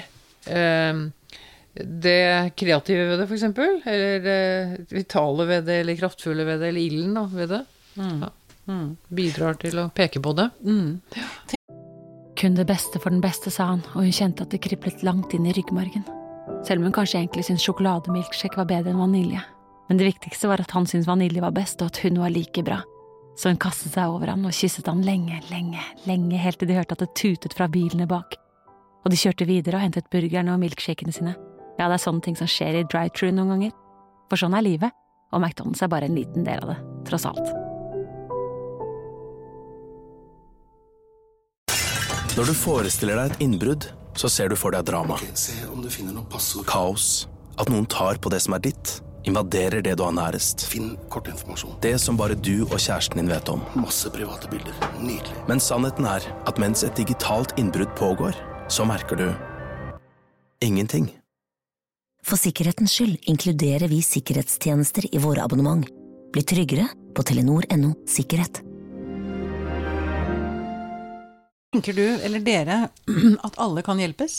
det kreative ved det, for eksempel, eller det vitale ved det, eller kraftfulle ved det, eller ilden da, ved det. Ja. Bidrar til å peke på det. Ja. Kun det beste for den beste, sa han, og hun kjente at det kriblet langt inn i ryggmargen. Selv om hun kanskje egentlig syntes sjokolademilkshake var bedre enn vanilje. Men det viktigste var at han syntes vanilje var best, og at hun var like bra. Så hun kastet seg over han og kysset han lenge, helt til de hørte at det tutet fra bilene bak. Og de kjørte videre og hentet burgerne og milkshakene sine. Ja, det er sånne ting som skjer i drive-thru noen ganger. For sånn er livet, og McDonald's er bare en liten del av det, tross alt. Når du forestiller deg et innbrudd, så ser du for deg drama. Se om du finner noe passord. Kaos. At noen tar på det som er ditt. Invaderer det du har nærest. Finn kortinformasjon. Det som bare du og kjæresten din vet om. Masse private bilder. Nydelig. Men sannheten er at mens et digitalt innbrudd pågår, så merker du ingenting. For sikkerhetens skyld inkluderer vi sikkerhetstjenester i våre abonnement. Bli tryggere på Telenor.no sikkerhet. Tenker du, eller dere, at alle kan hjelpes?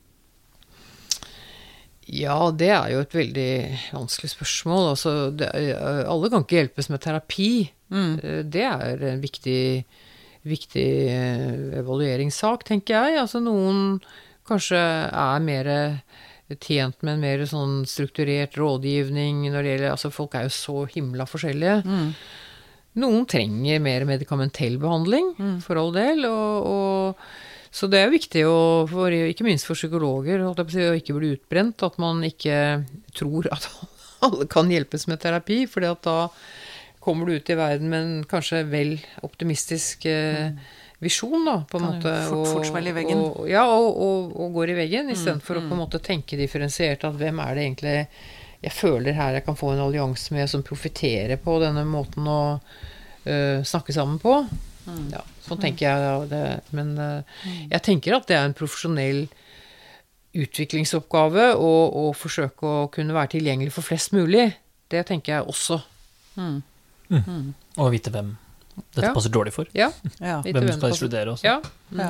Ja, det er jo et veldig vanskelig spørsmål. Altså, alle kan ikke hjelpes med terapi. Det er en viktig evalueringssak, tenker jeg. Altså, noen kanskje er mer tjent med en mer sånn strukturert rådgivning når det gjelder, altså folk er jo så himla forskjellige. Noen trenger mer medikamentell behandling, for all del, så det er viktig, ikke minst for psykologer, å ikke bli utbrent, at man ikke tror at alle kan hjelpes med terapi, fordi at da kommer du ut i verden med en kanskje vel optimistisk visjon da, på en måte. Fort smelle i veggen. Og går i veggen, i stedet for å på en måte tenke differensiert at hvem er det egentlig jeg føler her jeg kan få en allianse med som profiterer på denne måten å snakke sammen på. Ja, sånn tenker jeg det. Men jeg tenker at det er en profesjonell utviklingsoppgave å forsøke å kunne være tilgjengelig for flest mulig. Det tenker jeg også. Og vite hvem dette passer dårlig for. Ja. Hvem skal ekskludere også. Ja.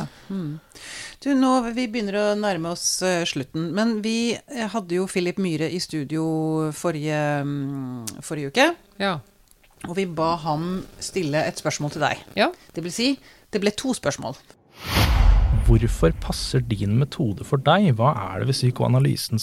Du, vi begynner å nærme oss slutten, men vi hadde jo Philip Myhre i studio forrige uke. Ja. Og vi ba ham stille et spørsmål til deg. Ja. Det vil si, det ble 2 spørsmål. Hvorfor passer din metode for deg? Hva det ved psykoanalysen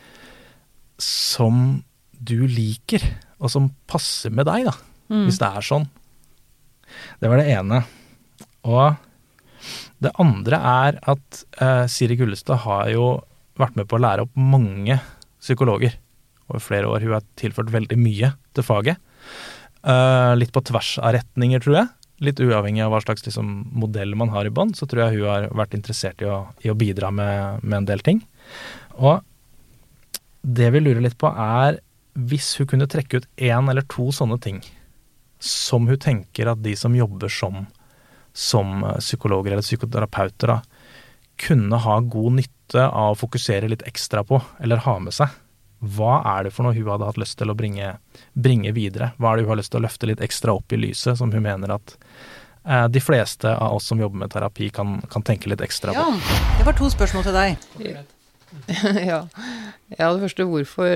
som du liker, og som passer med deg, da? Hvis det sånn. Det var det ene. Og det andre at Siri Gullestad har jo vært med på å lære opp mange psykologer over flere år. Hun har tilført veldig mye til faget. Litt på tvers av retninger, tror jeg. Litt uavhengig av hva slags modell man har i bånd, så tror jeg hun har vært interessert i å bidra med en del ting. Og det vi lurer litt på hvis hun kunne trekke ut 1 eller 2 sånne ting som hun tenker at de som jobber som psykologer eller psykoterapeuter da, kunne ha god nytte av å fokusere litt ekstra på, eller ha med seg. Hva det for noe hun hadde hatt lyst til å bringe videre? Hva det hun har lyst til å løfte litt ekstra opp i lyset, som hun mener at de fleste av oss som jobber med terapi kan tenke litt ekstra på? Ja, det var 2 spørsmål til deg. Ja, det første, hvorfor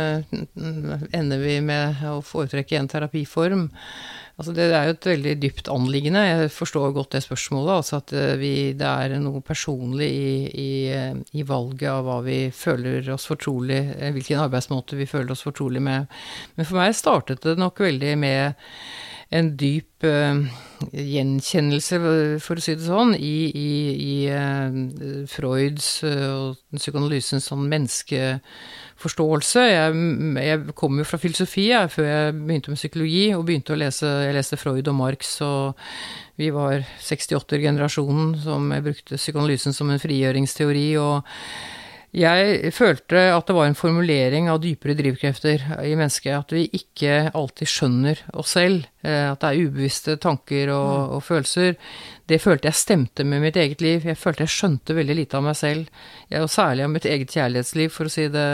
ender vi med å foretrekke en terapiform? Altså det jo et veldig dypt anliggende. Jeg forstår godt det spørsmålet, altså at det noe personlig i valget av hva vi føler oss fortrolig, hvilken arbeidsmåte vi føler oss fortrolig med. Men for meg startet det nok veldig med en dyp gjenkjennelse, for å si det sånn, i Freuds og psykoanalysens sånn menneskeforståelse. Jeg kom jo fra filosofi før jeg begynte med psykologi, og begynte å jeg leste Freud og Marx, og vi var 68-generasjonen som jeg brukte psykoanalysen som en frigjøringsteori, og jeg følte at det var en formulering av dypere drivkrefter i mennesket, at vi ikke alltid skjønner oss selv, at det ubevisste tanker og følelser. Det følte jeg stemte med mitt eget liv. Jeg følte jeg skjønte veldig lite av meg selv, og særlig av mitt eget kjærlighetsliv, for å si det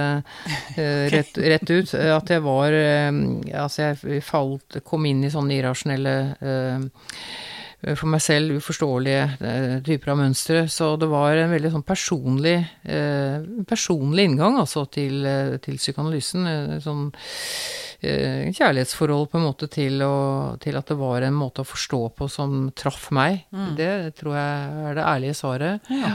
rett ut. At jeg var, jeg kom inn i sånne irrasjonelle for meg selv uforståelige typer av mønstre, så det var en veldig sånn personlig inngang altså til psykoanalysen, sånn kjærlighetsforhold på en måte til at det var en måte å forstå på som traff meg. Det tror jeg det ærlige svaret. Ja.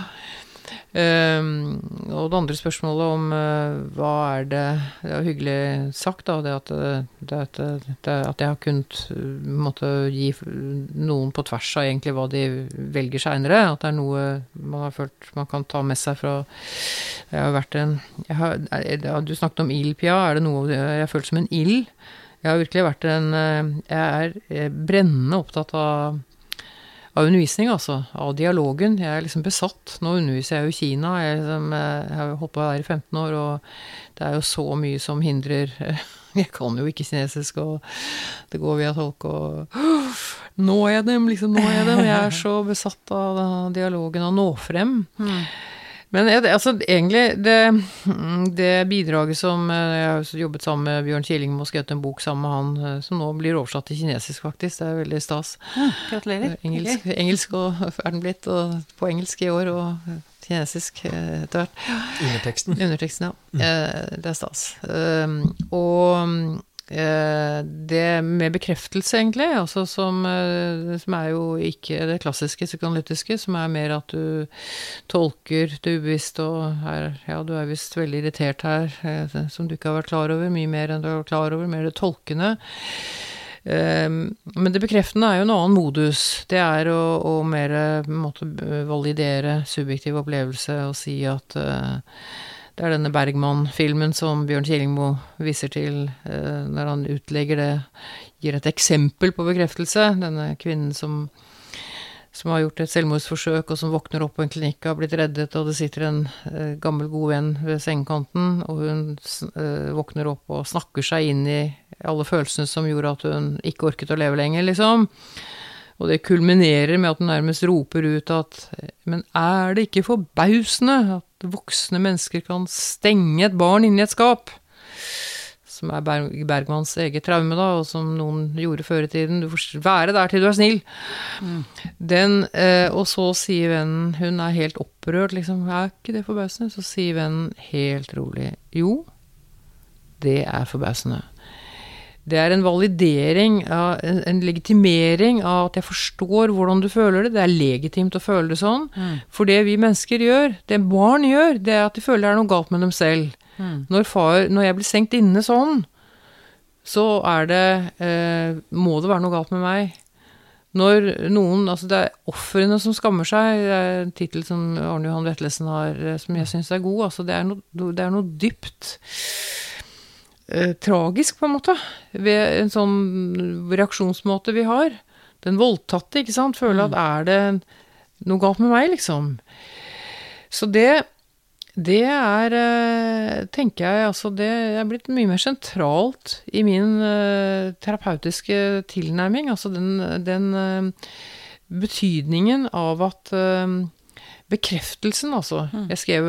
Og det andre spørsmålet om hva det hyggelig sagt da, det at jeg har kunnet måtte gi noen på tvers av egentlig hva de velger senere, at det noe man har følt man kan ta med seg fra jeg har vært du snakket om ild, Pia, det noe jeg har følt som en ild? Jeg har virkelig vært jeg brennende opptatt av undervisning, altså, av dialogen. Jeg liksom besatt. Nå underviser jeg jo i Kina. Jeg har holdt på der i 15 år, og det jo så mye som hindrer jeg kan jo ikke kinesisk, og det går via tolk, og nå jeg dem. Jeg så besatt av dialogen, og nå frem. Men egentlig det bidraget som jeg har jobbet sammen med Bjørn Kjelling og skrevet en bok sammen med han, som nå blir oversatt til kinesisk faktisk, det veldig stas. Gratulerer. Engelsk og den blitt, og på engelsk i år, og kinesisk etter hvert. Underteksten, ja. Det stas. Og det med bekreftelse egentlig, altså som jo ikke det klassiske psykoanalytiske, som mer at du tolker det ubevisst, og du visst veldig irritert her, som du ikke har vært klar over, mye mer enn du har vært klar over, mer det tolkende. Men det bekreftende jo en annen modus. Det å mer måtte validere subjektiv opplevelse og si at det denne Bergman-filmen som Bjørn Kjellingmo viser til når han utlegger det, gir et eksempel på bekreftelse. Denne kvinnen som har gjort et selvmordsforsøk, og som våkner opp på en klinikk, har blitt reddet, og det sitter en gammel god venn ved sengekanten, og hun våkner opp og snakker seg inn i alle følelsene som gjorde at hun ikke orket å leve lenger, liksom. Og det kulminerer med at hun nærmest roper ut at men det ikke forbausende at voksne mennesker kan stenge et barn inne i et skap? som Bergmans eget traume da, og som noen gjorde før i tiden, du får være der til du snill. Den, og så sier vennen, hun helt opprørt, liksom, ikke det forbausende? Så sier vennen helt rolig, jo, det forbausende. Det en validering, en legitimering av at jeg forstår hvordan du føler det. Det legitimt å føle det sånn. For det vi mennesker gjør, det barn gjør, det at de føler det noe galt med dem selv. Når jeg blir stengt inne sånn, så må det være noe galt med meg. Når noen, altså det ofrene som skammer seg, det en titel som Arne Johan Vetlesen har, som jeg synes god, altså det noe dypt tragisk på en måte, ved en sånn reaksjonsmåte vi har. Den voldtatte, ikke sant? Føler at det noe galt med meg, liksom. Så det tenker jeg, altså det blitt mye mer sentralt i min terapeutiske tilnærming, altså den betydningen av at bekreftelsen, altså. Jeg skrev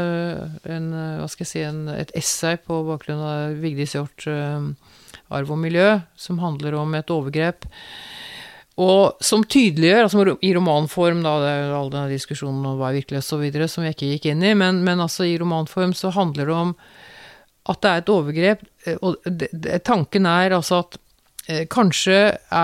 et essay på bakgrunn av Vigdis Hjorth, Arv og miljø, som handler om et overgrep, og som tydeliggjør, altså i romanform, da, det all denne diskusjonen om hva virkelig og så videre, som jeg ikke gikk inn i, men altså i romanform så handler det om at det et overgrep, og tanken altså at kanskje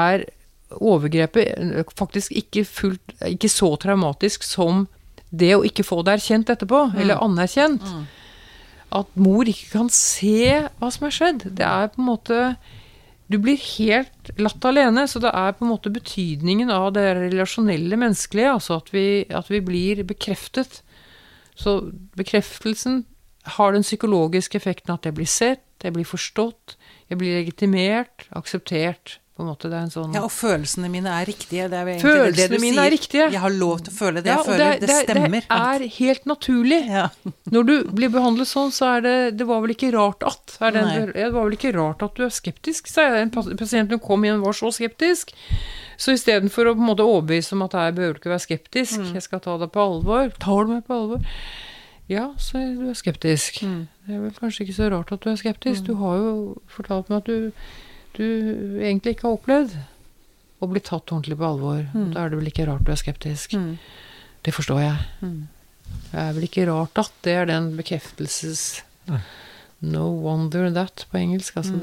overgrepet faktisk ikke så traumatisk som det å ikke få det erkjent etterpå, eller anerkjent. At mor ikke kan se hva som skjedd. Det på en måte, du blir helt latt alene, så det på en måte betydningen av det relasjonelle menneskelige, altså at vi blir bekreftet. Så bekreftelsen har den psykologiske effekten at jeg blir sett, jeg blir forstått, jeg blir legitimert, akseptert. På en måte, det en sånn... Ja, og følelsene mine riktige. Det egentlig følelsene det du mine sier. Riktige. Jeg har lov til å føle det jeg føler. Det stemmer. Det helt naturlig. Ja. Når du blir behandlet sånn, så det var vel ikke rart at. Det var vel ikke rart at du skeptisk, sa jeg. En pasient som kom inn var så skeptisk. Så i stedet for å på en måte overbevise om at jeg behøver ikke være skeptisk, jeg skal ta deg på alvor. Tar du meg på alvor? Ja, så du skeptisk. Det vel kanskje ikke så rart at du skeptisk. Du har jo fortalt meg at du egentlig ikke har opplevd å bli tatt ordentlig på alvor. Da det vel ikke rart du skeptisk. Det forstår jeg. Det vel ikke rart at det den bekreftelses no wonder that på engelsk. Altså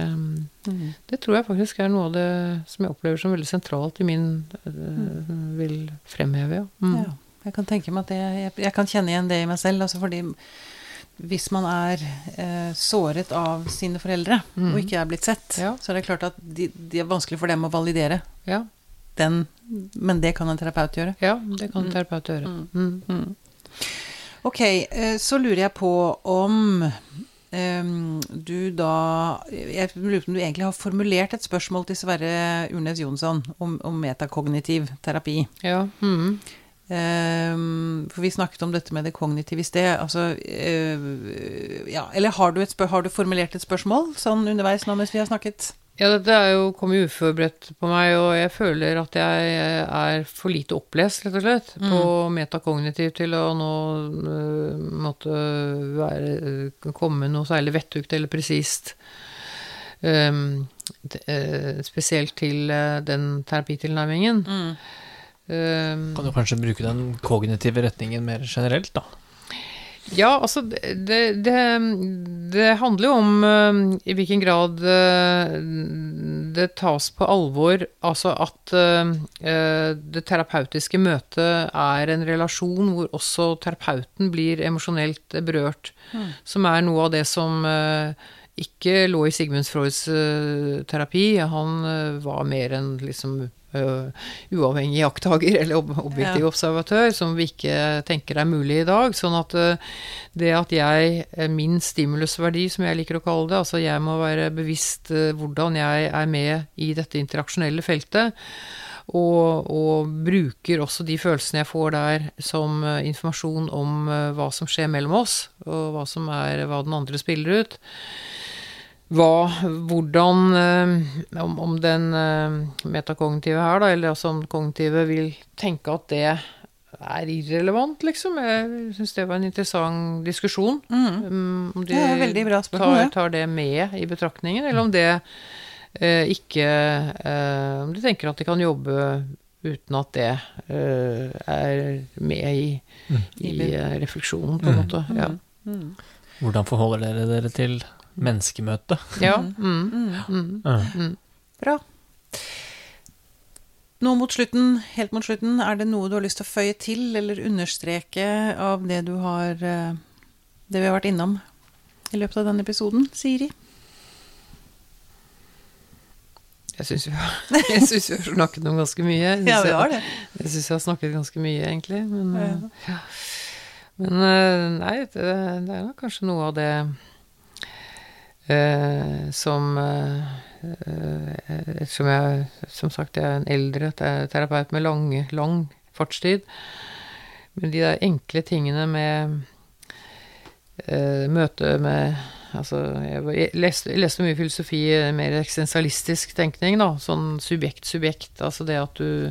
det tror jeg faktisk noe av det som jeg opplever som veldig sentralt i min vil fremheve. Ja, jeg kan tenke meg at jeg kan kjenne igjen det i meg selv, altså fordi hvis man såret av sine foreldre og ikke blitt sett, så det klart at det vanskelig for dem å validere men det kan en terapeut gjøre. Ja, det kan en terapeut gjøre. Ok, så lurer jeg på om du da jeg lurer på om du egentlig har formulert et spørsmål til Sverre Urnes Jonsson om metakognitiv terapi. Ja, for vi snakket om dette med det kognitive i sted, altså, eller har du formulert et spørsmål sånn underveis nå mens vi har snakket? Ja, dette jo kommet uforberedt på meg, og jeg føler at jeg for lite opplest, rett og slett, på metakognitiv til å nå måtte komme noe særlig vettugt eller presist. Spesielt til den terapitilnærmingen. Kan du kanskje bruke den kognitive retningen mer generelt da? Ja, altså det handler jo om i hvilken grad det tas på alvor, altså at det terapeutiske møtet en relasjon hvor også terapeuten blir emosjonelt berørt, som noe av det som ikke lå i Sigmund Freuds terapi. Han var mer enn liksom uavhengig jakttager eller objektiv observatør, som vi ikke tenker mulig i dag. Sånn at det at min stimulusverdi, som jeg liker å kalle det, altså jeg må være bevisst hvordan jeg med i dette interaksjonelle feltet, og bruker også de følelsene jeg får der som informasjon om hva som skjer mellom oss, og hva som hva den andre spiller ut. Hvordan, om den metakognitive her da, eller altså om kognitive vil tenke at det irrelevant, liksom. Jeg synes det var en interessant diskusjon. Om de veldig bra spørsmål, tar det med i betraktningen, eller om det ikke om de tenker at de kan jobbe uten at det med i refleksjonen, på en måte. Ja. Hvordan forholder dere til menneskemøte? Ja. Bra. Nå helt mot slutten, det noe du har lyst til å føye til eller understreke av det vi har vært innom i løpet av denne episoden, Siri? Jeg synes vi har snakket om ganske mye. Ja, vi har det. Jeg synes jeg har snakket ganske mye, egentlig. Men nei, det nok kanskje noe av det som ettersom jeg, som sagt, jeg en eldre terapeut med lang fartstid, men de der enkle tingene med møte med, altså, jeg leste mye filosofi, mer eksistensialistisk tenkning da, sånn subjekt, altså det at du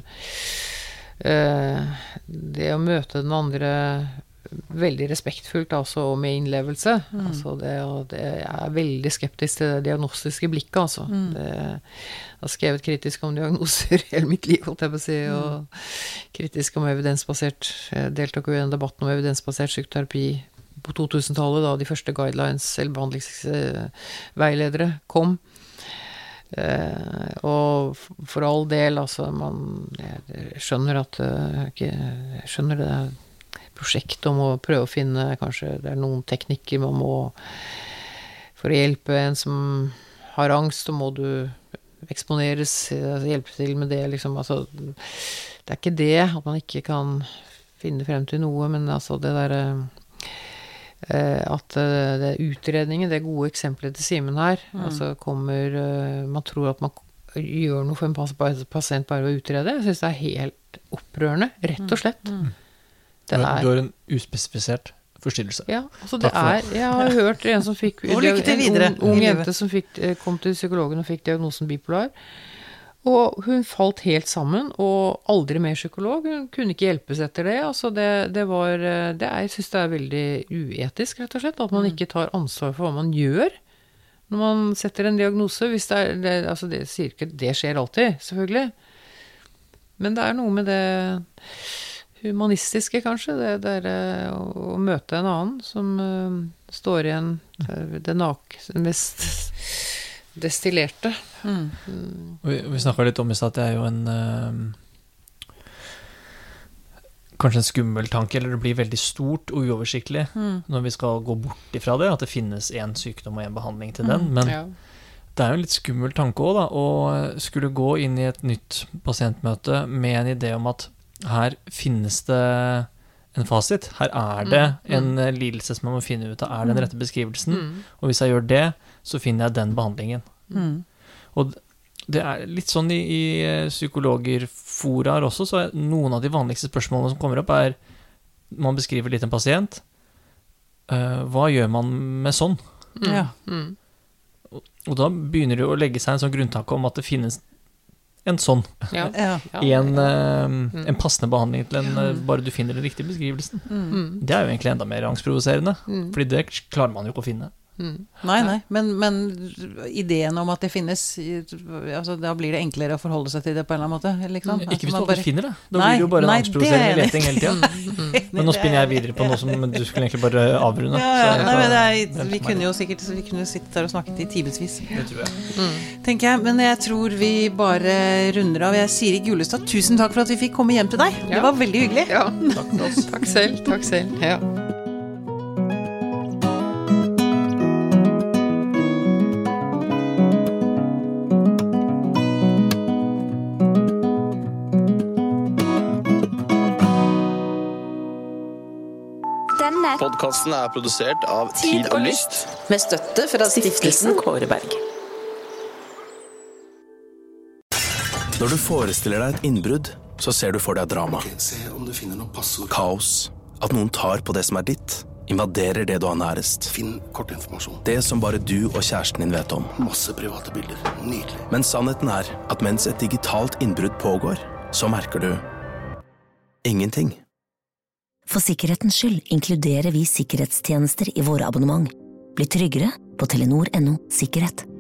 det å møte den andre veldig respektfullt altså, og med innlevelse. Altså, jeg veldig skeptisk til det diagnostiske blikket, altså. Jeg har skrevet kritisk om diagnoser hele mitt liv, holdt jeg på å si, og kritisk om evidensbasert, jeg deltok jo i en debatt om evidensbasert psykoterapi på 2000-tallet, da de første guidelines, eller behandlingsveiledere kom. Og for all del, altså, jeg skjønner at jeg skjønner det prosjekt om å prøve å finne, kanskje det noen teknikker man må for å hjelpe en som har angst, så må du eksponeres, altså hjelpe til med det, liksom, altså, det ikke det at man ikke kan finne frem til noe, men altså det der at det utredningen, det gode eksempelet til Simen her, altså kommer, man tror at man gjør noe for en pasient bare ved å utrede, jeg synes det helt opprørende, rett og slett. Du har en uspesifisert forstyrrelse. Ja, altså jeg har hørt en som fikk en ung jente som kom til psykologen og fikk diagnosen bipolar, og hun falt helt sammen, og aldri mer psykolog, hun kunne ikke hjelpes etter det, altså jeg synes det veldig uetisk, rett og slett, at man ikke tar ansvar for hva man gjør når man setter en diagnose, hvis altså det sier ikke, det skjer alltid, selvfølgelig, men det noe med det humanistiske kanskje, det å møte en annen som står igjen det mest destillerte. Vi snakket litt om i stedet at det jo en kanskje en skummel tanke, eller det blir veldig stort og uoversiktlig når vi skal gå bort ifra det, at det finnes en sykdom og en behandling til den, men det jo en litt skummel tanke også da, å skulle gå inn i et nytt pasientmøte med en idé om at her finnes det en fasit. Her det en lidelse som man må finne ut av den rette beskrivelsen. Og hvis jeg gjør det, så finner jeg den behandlingen. Og det litt sånn i psykologerforaer også, så noen av de vanligste spørsmålene som kommer opp man beskriver litt en pasient. Hva gjør man med sånn? Og da begynner det å legge seg en sånn grunntanke om at det finnes en sånn en passende behandling til bare du finner den riktige beskrivelsen. Det jo egentlig enda mer angstprovoserende, fordi det klarer man jo ikke å finne. Nei, men ideen om at det finnes, altså, da blir det enklere å forholde seg til det på en eller annen måte, liksom. Ikke hvis du aldri finner det. Da blir det jo bare en angstprovoserende leting hele tiden. Men nå spinner jeg videre på noe som du skulle egentlig bare avrunde. Vi kunne jo sikkert sitte der og snakket i timesvis. Det tror jeg. Tenker jeg, men jeg tror vi bare runder av. Siri Gullestad, tusen takk for at vi fikk komme hjem til deg. Det var veldig hyggelig. Ja, takk selv. Ja. Podcasten produsert av Tid og Lyst, med støtte fra Stiftelsen Kåreberg. Når du forestiller deg et innbrudd, så ser du for deg drama. Kaos. At noen tar på det som ditt. Invaderer det du har nærest. Finn kortinformasjon. Det som bare du og kjæresten din vet om. Masse private bilder. Nydelig. Men sannheten at mens et digitalt innbrudd pågår, så merker du ingenting. For sikkerhetens skyld inkluderer vi sikkerhetstjenester i våre abonnement. Bli tryggere på Telenor.no sikkerhet.